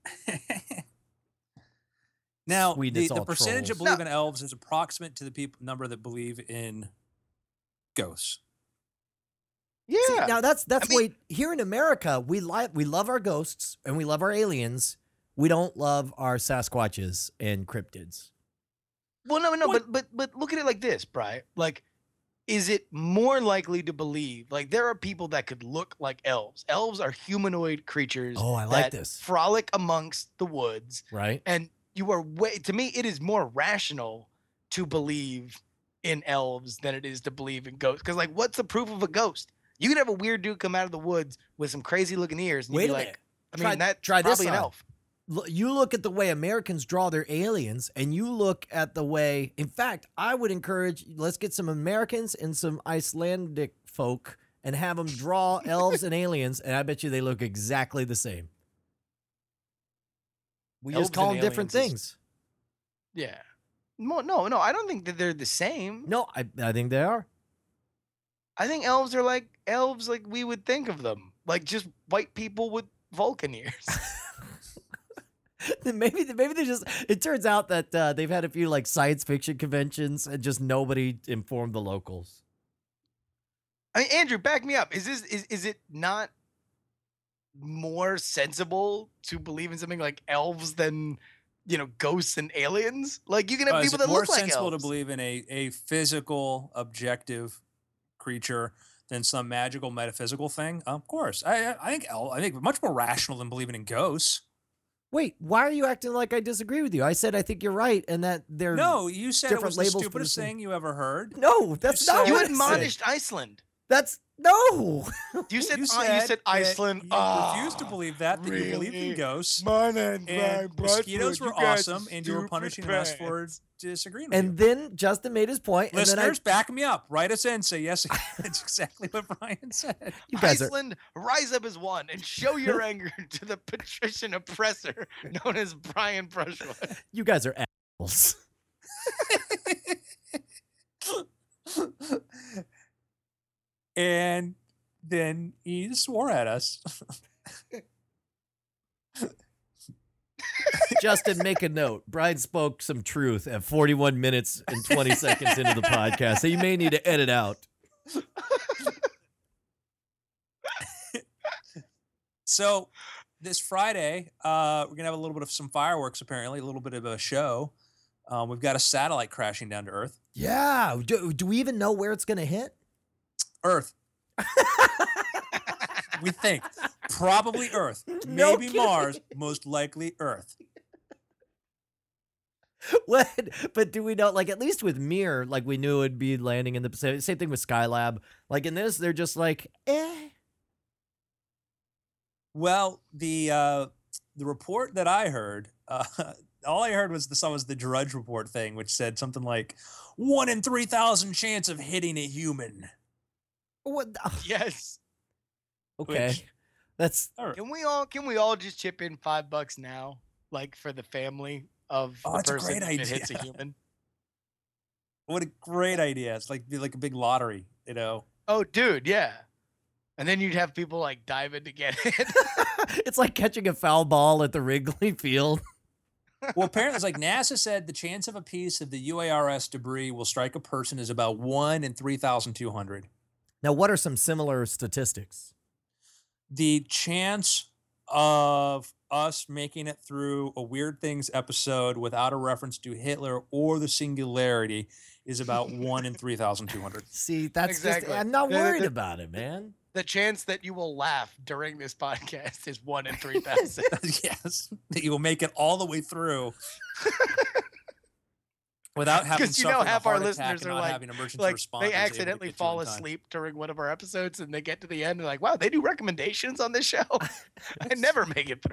Now, Sweden, it's the all percentage that trolls. believe in elves is approximate to the number that believe in ghosts. Yeah. See, now that's I mean- way here in America, we love our ghosts and we love our aliens. We don't love our Sasquatches and cryptids. Well, no, What- but look at it like this, Bri. Like, is it more likely to believe? Like, there are people that could look like elves. Elves are humanoid creatures. Oh, I like that this. Frolic amongst the woods, Right? and you are to me, it is more rational to believe in elves than it is to believe in ghosts. Because, like, what's the proof of a ghost? You could have a weird dude come out of the woods with some crazy looking ears, and you'd Wait be a like, minute. I mean, that's try this probably an on. elf. You look at the way Americans draw their aliens, and you look at the way. In fact, I would encourage let's get some Americans and some Icelandic folk and have them draw elves and aliens, and I bet you they look exactly the same. We Elves just call and them different aliens things. Yeah. No, I don't think that they're the same. No, I think they are. I think elves are like elves like we would think of them. Like just white people with Vulcan ears. Maybe they just. It turns out that they've had a few like science fiction conventions, and just nobody informed the locals. I mean, Andrew, back me up. Is it not more sensible to believe in something like elves than ghosts and aliens? Like you can have Is people it that more look like sensible to elves. believe in a physical, objective creature than some magical, metaphysical thing? Of course, I think much more rational than believing in ghosts. Wait, why are you acting like I disagree with you? I said I think you're right, and that they're No, you said it different was the labels for the stupidest same- thing you ever heard. No, that's You not said- You what I said. admonished Iceland. That's no. You said that Iceland. You Ah, refused to believe that you believed in really? ghosts. My name's And Brian mosquitoes Bradford. were You guys are awesome, and you were stupid punishing us for pants. disagreeing with And you. then Justin made his point, and then Listeners, back me up. Write us in. Say yes. That's exactly what Brian said. you guys are Iceland, rise up as one and show your anger to the patrician oppressor known as Brian Brushwood. you guys are assholes. And then he swore at us. Justin, make a note. Brian spoke some truth at 41 minutes and 20 seconds into the podcast, so you may need to edit out. So this Friday, we're going to have a little bit of some fireworks, apparently, a little bit of a show. We've got a satellite crashing down to Earth. Yeah. Do we even know where it's going to hit? Earth. We think. Probably Earth. No Maybe kidding. Mars. Most likely Earth. What? But do we know, like, at least with Mir, like, we knew it would be landing in the Pacific. Same thing with Skylab. Like, in this, they're just like, eh. Well, the report that I heard, all I heard was the Drudge Report thing, which said something like 1 in 3,000 chance of hitting a human. What? Yes. Okay. Which- That's, Can we all just chip in $5 now, like for the family of Oh, the that's a person great that hits a idea. human? What a great idea. It's like a big lottery, you know? Oh, dude, yeah. And then you'd have people like diving to get it. it's like catching a foul ball at the Wrigley Field. Well, apparently, it's like NASA said the chance of a piece of the UARS debris will strike a person is about 1 in 3,200. Now, what are some similar statistics? The chance of us making it through a Weird Things episode without a reference to Hitler or the singularity is about 1 in 3,200. See, that's Exactly. just, I'm not The- worried the- about it, man. The chance that you will laugh during this podcast is 1 in 3,000. Yes, that you will make it all the way through without having 'Cause you know suffered a half our heart listeners attack and are not like- having emergency Like responders they able to accidentally get you fall in time. asleep during one of our episodes, and they get to the end and like, wow, they do recommendations on this show. I never make it through.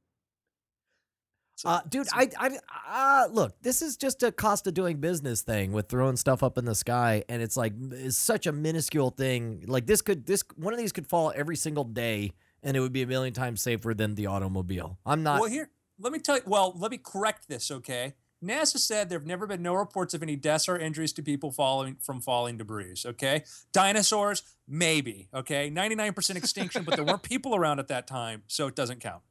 Dude, look, this is just a cost of doing business thing with throwing stuff up in the sky, and it's like it's such a minuscule thing. Like this one of these could fall every single day, and it would be a million times safer than the automobile. I'm not. Well, here, let me tell you. Well, let me correct this, okay? NASA said there have never been no reports of any deaths or injuries to people falling debris, okay? Dinosaurs, maybe, okay? 99% extinction, but there weren't people around at that time, so it doesn't count.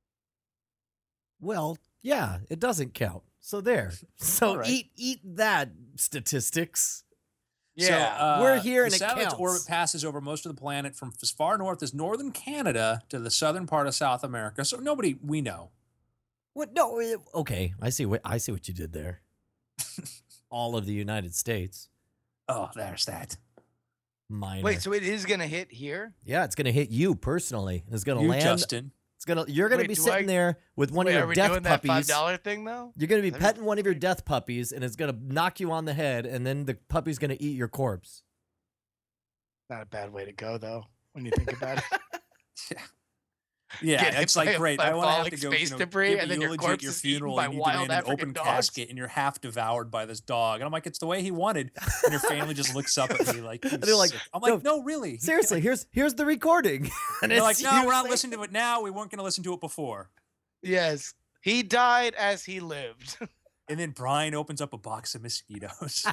Well, yeah, it doesn't count. So there. So All right. eat that statistics. Yeah. So, We're here the and it satellite's counts. orbit passes over most of the planet from as far north as northern Canada to the southern part of South America. So nobody we know. What? No. Okay, I see what you did there. All of the United States. Oh, there's that. Minor. Wait, so it is gonna hit here? yeah, it's gonna hit you personally. It's gonna You, land. Justin. You're gonna Wait, be do sitting I- there with one Wait, of are your we death doing that puppies. $5 thing though? You're gonna be Let me- petting one of your death puppies, and it's gonna knock you on the head, and then the puppy's gonna eat your corpse. Not a bad way to go though, when you think about it. Yeah, Get hit it's like by- great. by I want to have falling to go, space debris, give and a then your eulogy corpse at your is eaten funeral. by You need to wild be in an African open dogs. casket, and you're half devoured by this dog. And I'm like, it's the way he wanted. And your family just looks up at me like, And they're like, sick. I'm like, no, really. Seriously, here's the recording. And and they're like, it's no, you we're not saying- listening to it now. We weren't going to listen to it before. Yes. He died as he lived. And then Brian opens up a box of mosquitoes.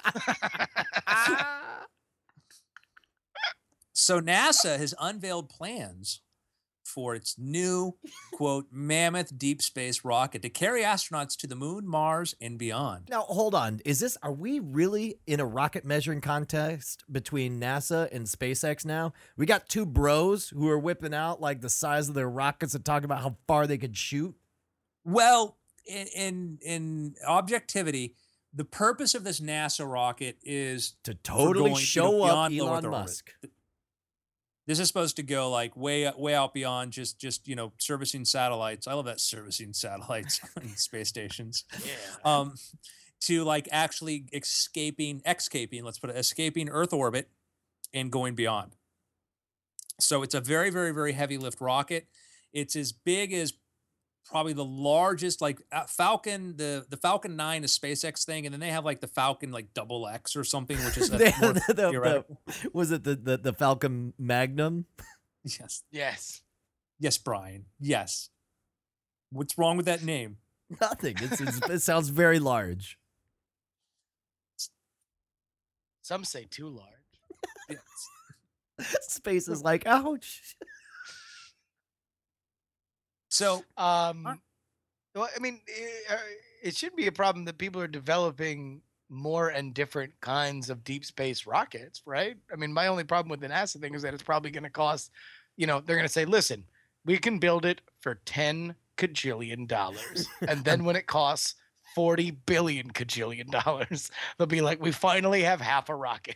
So NASA has unveiled plans for its new, quote, mammoth deep space rocket to carry astronauts to the moon, Mars, and beyond. Now, hold on. Are we really in a rocket measuring contest between NASA and SpaceX now? We got two bros who are whipping out like the size of their rockets and talking about how far they could shoot. Well, in objectivity, the purpose of this NASA rocket is To for totally going, show up beyond low Earth Elon orbit. Musk. This is supposed to go like way out beyond just servicing satellites. I love that, servicing satellites and space stations. Yeah. To like actually escaping Earth orbit and going beyond. So it's a very, very, very heavy lift rocket. It's as big as probably the largest, like Falcon, the Falcon 9 is SpaceX thing, and then they have like the Falcon like double X or something, which is more theoretical. Was it the Falcon Magnum? Yes. Yes. Brian. Yes. What's wrong with that name? Nothing. It sounds very large. Some say too large. Yes. Space is like, ouch. So Um, Well, I mean, it should be a problem that people are developing more and different kinds of deep space rockets, right? I mean, my only problem with the NASA thing is that it's probably going to cost, they're going to say, listen, we can build it for $10 kajillion. And then when it costs 40 billion kajillion dollars, they'll be like, we finally have half a rocket.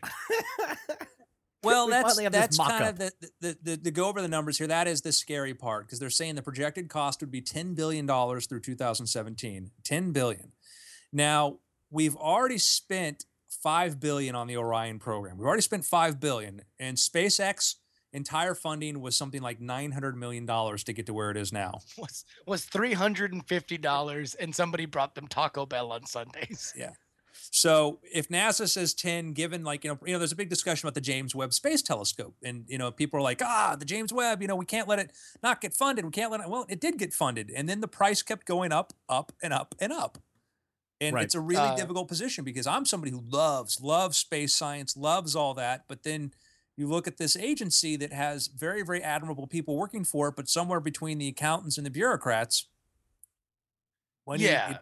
Well, We that's finally have this kind mock-up. of the go over the numbers here. That is the scary part because they're saying the projected cost would be $10 billion through 2017. $10 billion. Now, we've already spent $5 billion on the Orion program. We've already spent $5 billion, and SpaceX entire funding was something like $900 million to get to where it is now. Was $350, and somebody brought them Taco Bell on Sundays. Yeah. So if NASA says 10, given like, there's a big discussion about the James Webb Space Telescope. And, people are like, the James Webb, we can't let it not get funded. We can't let it. Well, it did get funded. And then the price kept going up, up and up and up. And Right. it's a really difficult position because I'm somebody who loves space science, loves all that. But then you look at this agency that has very, very admirable people working for it, but somewhere between the accountants and the bureaucrats. Yeah.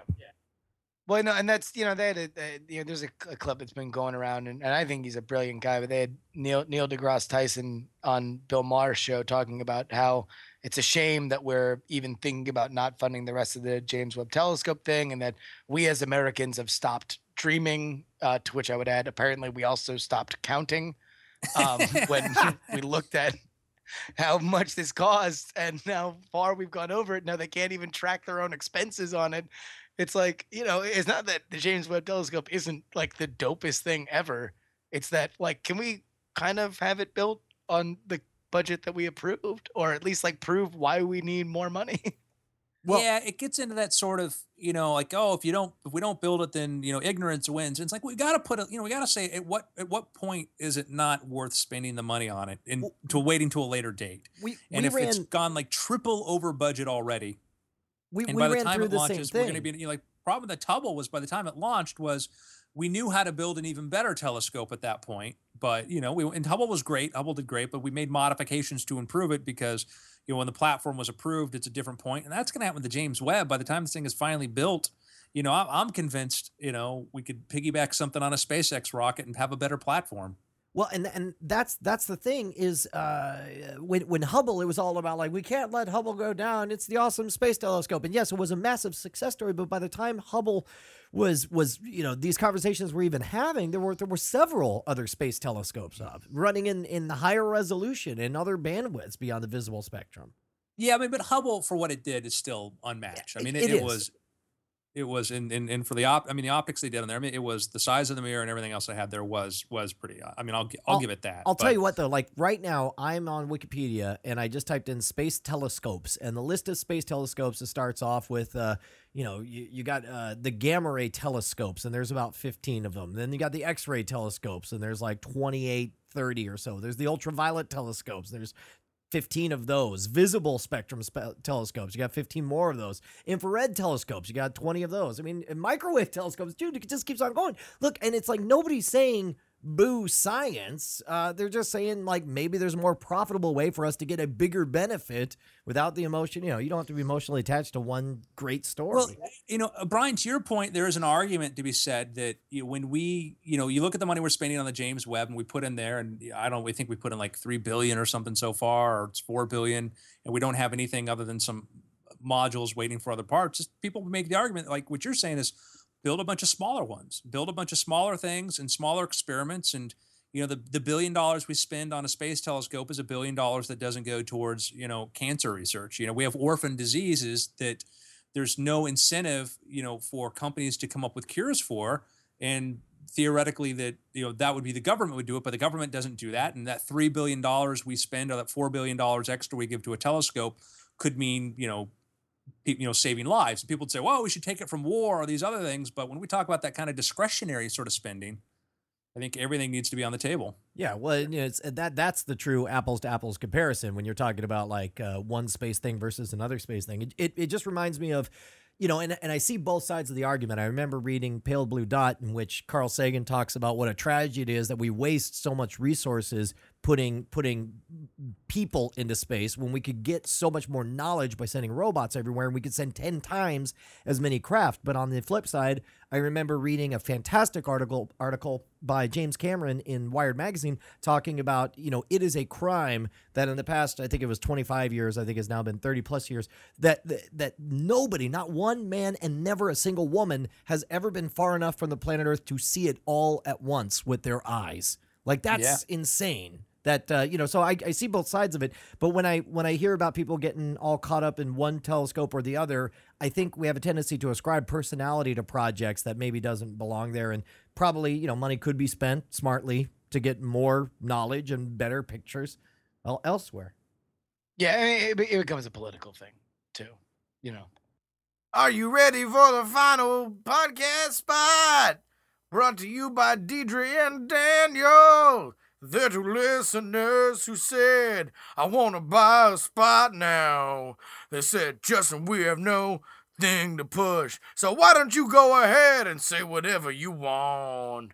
Well, no, and that's, they had there's a clip that's been going around, and I think he's a brilliant guy, but they had Neil deGrasse Tyson on Bill Maher's show talking about how it's a shame that we're even thinking about not funding the rest of the James Webb Telescope thing, and that we as Americans have stopped dreaming, to which I would add, apparently we also stopped counting when we looked at how much this costs and how far we've gone over it. Now they can't even track their own expenses on it. It's like, it's not that the James Webb Telescope isn't like the dopest thing ever. It's that, like, can we kind of have it built on the budget that we approved, or at least like prove why we need more money? Well- yeah, it gets into that sort of, like, if we don't build it, then, ignorance wins. And it's like, we got to we got to say at what point is it not worth spending the money on it and to waiting to a later date? It's gone like triple over budget already. We by the ran time through it the launches, same we're thing. going to be like, problem with the Hubble was by the time it launched was we knew how to build an even better telescope at that point. But, and Hubble was great. Hubble did great, but we made modifications to improve it because, when the platform was approved, it's a different point. And that's going to happen with the James Webb. By the time this thing is finally built, I'm convinced, we could piggyback something on a SpaceX rocket and have a better platform. Well, and that's the thing is when Hubble, it was all about like, we can't let Hubble go down. It's the awesome space telescope. And yes, it was a massive success story. But by the time Hubble was these conversations we're even having, there were several other space telescopes running in the higher resolution and other bandwidths beyond the visible spectrum. Yeah, I mean, but Hubble for what it did is still unmatched. I mean, it was. It was in for the the optics they did on there. I mean, it was the size of the mirror and everything else I had there was pretty. I mean, I'll give it that. I'll tell you what though, like right now I'm on Wikipedia and I just typed in space telescopes, and the list of space telescopes, it starts off with you got the gamma ray telescopes, and there's about 15 of them. Then you got the X-ray telescopes, and there's like 28, 30 or so. There's the ultraviolet telescopes. There's 15 of those. Visible spectrum telescopes, you got 15 more of those. Infrared telescopes, you got 20 of those. I mean, and microwave telescopes, dude, it just keeps on going. Look, and it's like nobody's saying boo science. They're just saying like maybe there's a more profitable way for us to get a bigger benefit without the emotion. You don't have to be emotionally attached to one great story. Well, Brian, to your point, there is an argument to be said that when we, you look at the money we're spending on the James Webb and we put in there, and we think we put in like $3 billion or something so far, or it's $4 billion, and we don't have anything other than some modules waiting for other parts. Just people make the argument like what you're saying is, build a bunch of smaller ones, build a bunch of smaller things and smaller experiments. And, the $1 billion we spend on a space telescope is $1 billion that doesn't go towards, cancer research. We have orphan diseases that there's no incentive, for companies to come up with cures for. And theoretically that, that would be the government would do it, but the government doesn't do that. And that $3 billion we spend or that $4 billion extra we give to a telescope could mean, saving lives. People would say, well, we should take it from war or these other things. But when we talk about that kind of discretionary sort of spending, I think everything needs to be on the table. Yeah, well, that's the true apples to apples comparison when you're talking about like one space thing versus another space thing. It just reminds me of, and I see both sides of the argument. I remember reading Pale Blue Dot, in which Carl Sagan talks about what a tragedy it is that we waste so much resources putting people into space when we could get so much more knowledge by sending robots everywhere, and we could send 10 times as many craft. But on the flip side, I remember reading a fantastic article by James Cameron in Wired magazine talking about, it is a crime that in the past, I think it was 25 years, I think it's now been 30 plus years, that nobody, not one man and never a single woman, has ever been far enough from the planet Earth to see it all at once with their eyes. Like, that's insane. That so I see both sides of it, but when I hear about people getting all caught up in one telescope or the other, I think we have a tendency to ascribe personality to projects that maybe doesn't belong there, and probably money could be spent smartly to get more knowledge and better pictures elsewhere. Yeah, I mean, it becomes a political thing too. Are you ready for the final podcast spot? Brought to you by Deidre and Daniel. They're two listeners who said, I want to buy a spot now. They said, Justin, we have no thing to push. So why don't you go ahead and say whatever you want?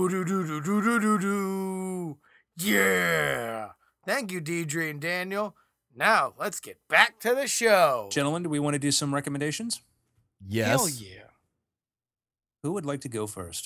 Boo-doo-doo-doo-doo-doo-doo. Yeah. Thank you, Deidre and Daniel. Now, let's get back to the show. Gentlemen, do we want to do some recommendations? Yes. Hell yeah. Who would like to go first?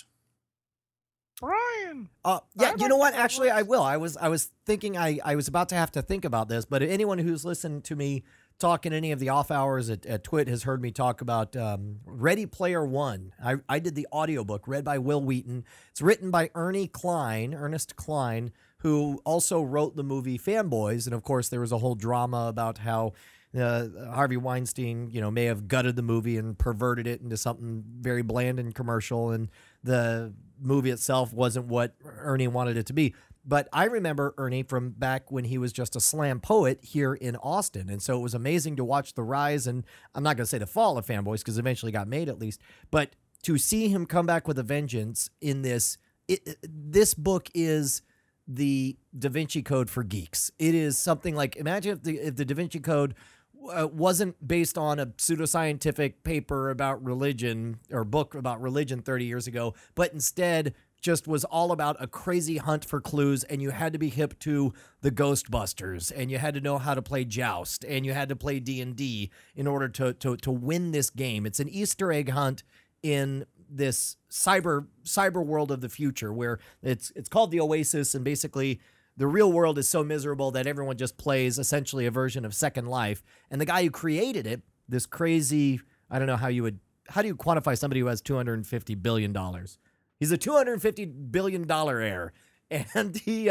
Brian. Yeah, you know what? Actually, I will. I was thinking I was about to have to think about this, but anyone who's listened to me talk in any of the off hours at Twit has heard me talk about Ready Player One. I did the audiobook read by Will Wheaton. It's written by Ernest Cline, who also wrote the movie Fanboys. And of course, there was a whole drama about how Harvey Weinstein, may have gutted the movie and perverted it into something very bland and commercial. And the movie itself wasn't what Ernie wanted it to be. But I remember Ernie from back when he was just a slam poet here in Austin. And so it was amazing to watch the rise, and I'm not going to say the fall of Fanboys because eventually got made at least, but to see him come back with a vengeance in this, this book is the Da Vinci Code for geeks. It is something like, imagine if the Da Vinci Code wasn't based on a pseudoscientific paper about religion or book about religion 30 years ago, but instead just was all about a crazy hunt for clues, and you had to be hip to the Ghostbusters, and you had to know how to play Joust, and you had to play D&D in order to win this game. It's an Easter egg hunt in this cyber world of the future where it's called the Oasis, and basically the real world is so miserable that everyone just plays essentially a version of Second Life. And the guy who created it, this crazy, I don't know how do you quantify somebody who has $250 billion? He's a $250 billion heir. And he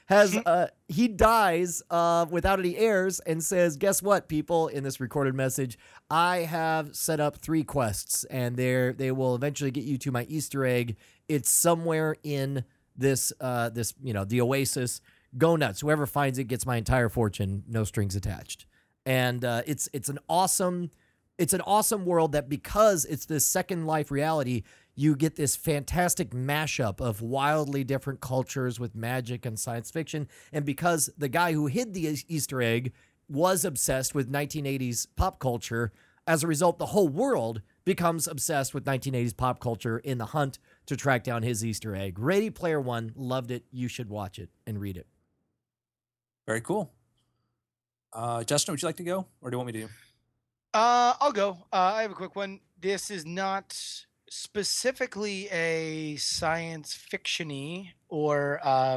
he dies without any heirs and says, guess what, people, in this recorded message, I have set up 3 quests, and they will eventually get you to my Easter egg. It's somewhere in this the Oasis. Go nuts. Whoever finds it gets my entire fortune, no strings attached. And it's an awesome world that, because it's this Second Life reality, you get this fantastic mashup of wildly different cultures with magic and science fiction. And because the guy who hid the Easter egg was obsessed with 1980s pop culture, as a result, the whole world becomes obsessed with 1980s pop culture in the hunt to track down his Easter egg. Ready Player One, loved it. You should watch it and read it. Very cool. Justin, would you like to go, or do you want me to? I'll go. I have a quick one. This is not specifically a science fiction-y or a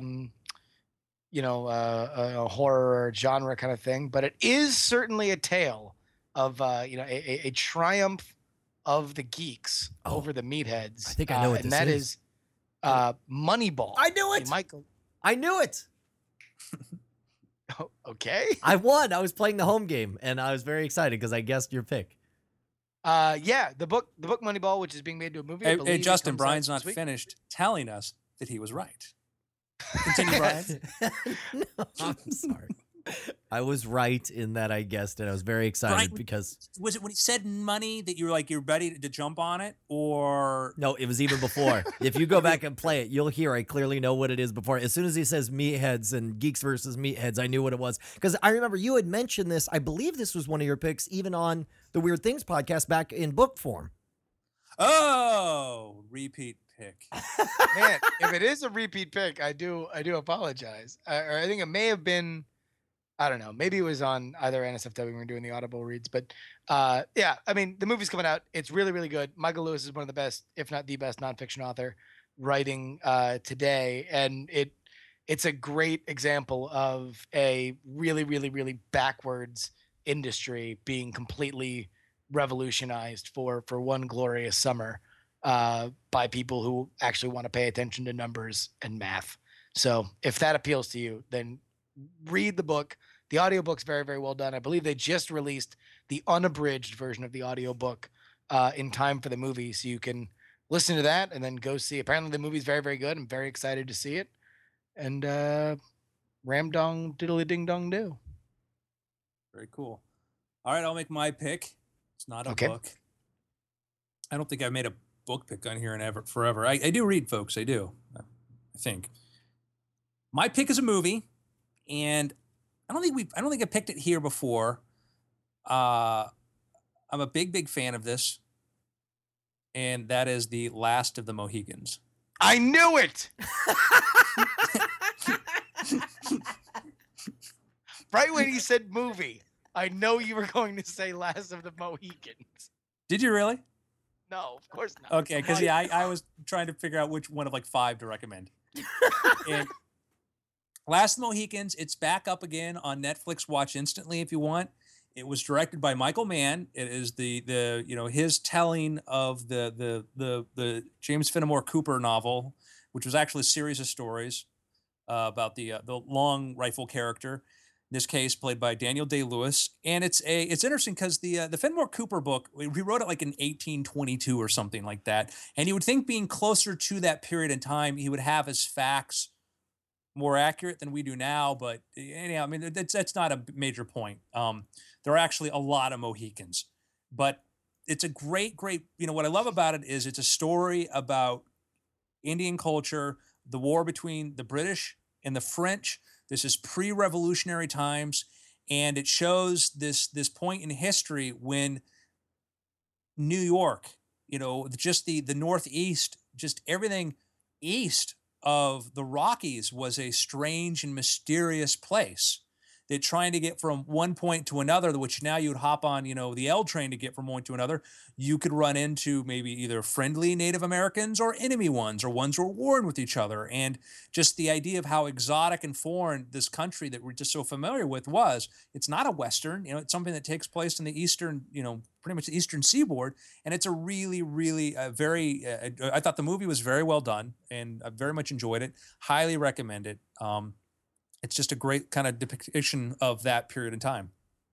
horror genre kind of thing, but it is certainly a tale of a triumph of the geeks over the meatheads. I think I know what and this that is. Moneyball. I knew it. Michael. I knew it. Okay. I won. I was playing the home game, and I was very excited because I guessed your pick. The book Moneyball, which is being made into a movie. Hey, Justin, Brian's not finished telling us that he was right. Continue, Brian. No, I'm sorry. I was right in that I guessed it. I was very excited Brian, because... Was it when he said money that you were like, you're ready to jump on it, or... No, it was even before. If you go back and play it, you'll hear I clearly know what it is before. As soon as he says meatheads and geeks versus meatheads, I knew what it was. Because I remember you had mentioned this. I believe this was one of your picks, even on the Weird Things podcast back in book form. Oh, repeat pick. Man, if it is a repeat pick, I do apologize. Or I think it may have been, I don't know, maybe it was on either NSFW when we were doing the Audible reads. But yeah, I mean, the movie's coming out. It's really, really good. Michael Lewis is one of the best, if not the best, nonfiction author writing today, and it's a great example of a really, really, really backwards industry being completely revolutionized for one glorious summer by people who actually want to pay attention to numbers and math. So if that appeals to you, then read the book. The audiobook's very, very well done. I believe they just released the unabridged version of the audiobook in time for the movie, so you can listen to that and then go see. Apparently the movie's very, very good. I'm very excited to see it. And ram dong diddly ding dong do. Very cool. All right, I'll make my pick. It's not a book. I don't think I've made a book pick on here in forever. I do read, folks. I do. I think. My pick is a movie, and I don't think I picked it here before. I'm a big fan of this, and that is The Last of the Mohicans. I knew it. Right when he said movie, I know you were going to say Last of the Mohicans. Did you really? No, of course not. Okay, because I was trying to figure out which one of like 5 to recommend. And Last of the Mohicans, it's back up again on Netflix. Watch instantly if you want. It was directed by Michael Mann. It is the his telling of the James Fenimore Cooper novel, which was actually a series of stories about the long rifle character. In this case, played by Daniel Day-Lewis, and it's interesting because the Fenimore Cooper book, he wrote it like in 1822 or something like that, and you would think being closer to that period in time, he would have his facts more accurate than we do now. But anyhow, I mean that's not a major point. There are actually a lot of Mohicans, but it's a great. What I love about it is it's a story about Indian culture, the war between the British and the French. This is pre-revolutionary times, and it shows this point in history when New York, just the Northeast, just everything east of the Rockies was a strange and mysterious place. They're trying to get from one point to another, which now you would hop on, the L train to get from one to another. You could run into maybe either friendly Native Americans or enemy ones, or ones who are warring with each other. And just the idea of how exotic and foreign this country that we're just so familiar with was. It's not a Western, it's something that takes place in the Eastern, pretty much the Eastern Seaboard. And it's a really, really very, I thought the movie was very well done, and I very much enjoyed it. Highly recommend it. It's just a great kind of depiction of that period in time.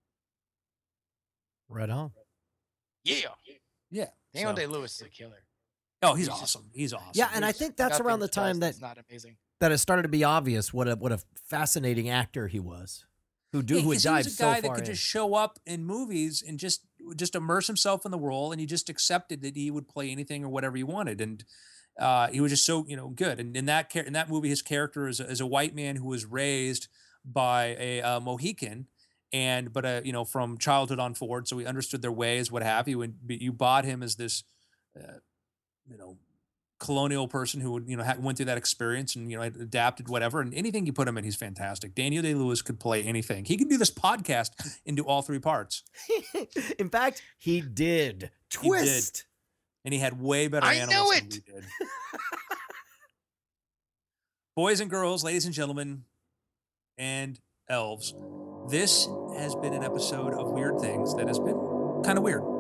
Right on. Yeah. Daniel Day-Lewis is a killer. Oh, he's awesome. He's awesome. Yeah, and I think that's around the time that not amazing. That it started to be obvious what a fascinating actor he was. Who had dived so far in. He was a guy that could just show up in movies and just immerse himself in the role, and he just accepted that he would play anything or whatever he wanted. And he was just so good. And in that movie, his character is a white man who was raised by a Mohican, but from childhood on forward, so he understood their ways, what have you. And you bought him as this, colonial person who would went through that experience and adapted whatever. And anything you put him in, he's fantastic. Daniel Day-Lewis could play anything. He could do this podcast and do all 3 parts. In fact, he did. Twist. He did. And he had way better animals than we did. Boys and girls, ladies and gentlemen, and elves, this has been an episode of Weird Things that has been kind of weird.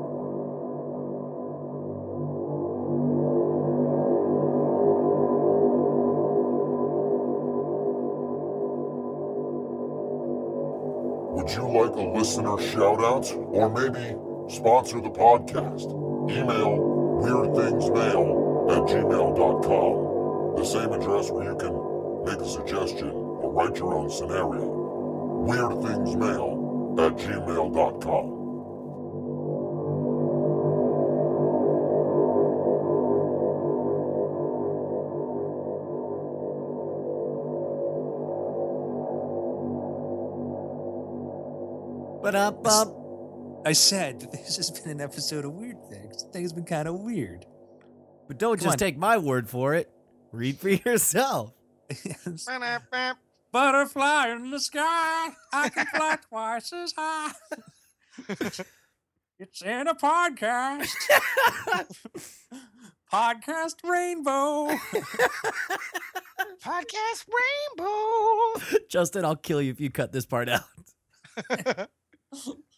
Would you like a listener shout-out? Or maybe sponsor the podcast? Email weirdthingsmail@gmail.com. The same address where you can make a suggestion or write your own scenario. weirdthingsmail@gmail.com. I said this has been an episode of Weird Things. Things have been kind of weird. But don't Come just on. take my word for it. Read for yourself. Yes. Butterfly in the sky. I can fly twice as high. It's in a podcast. Podcast Rainbow. Podcast Rainbow. Justin, I'll kill you if you cut this part out.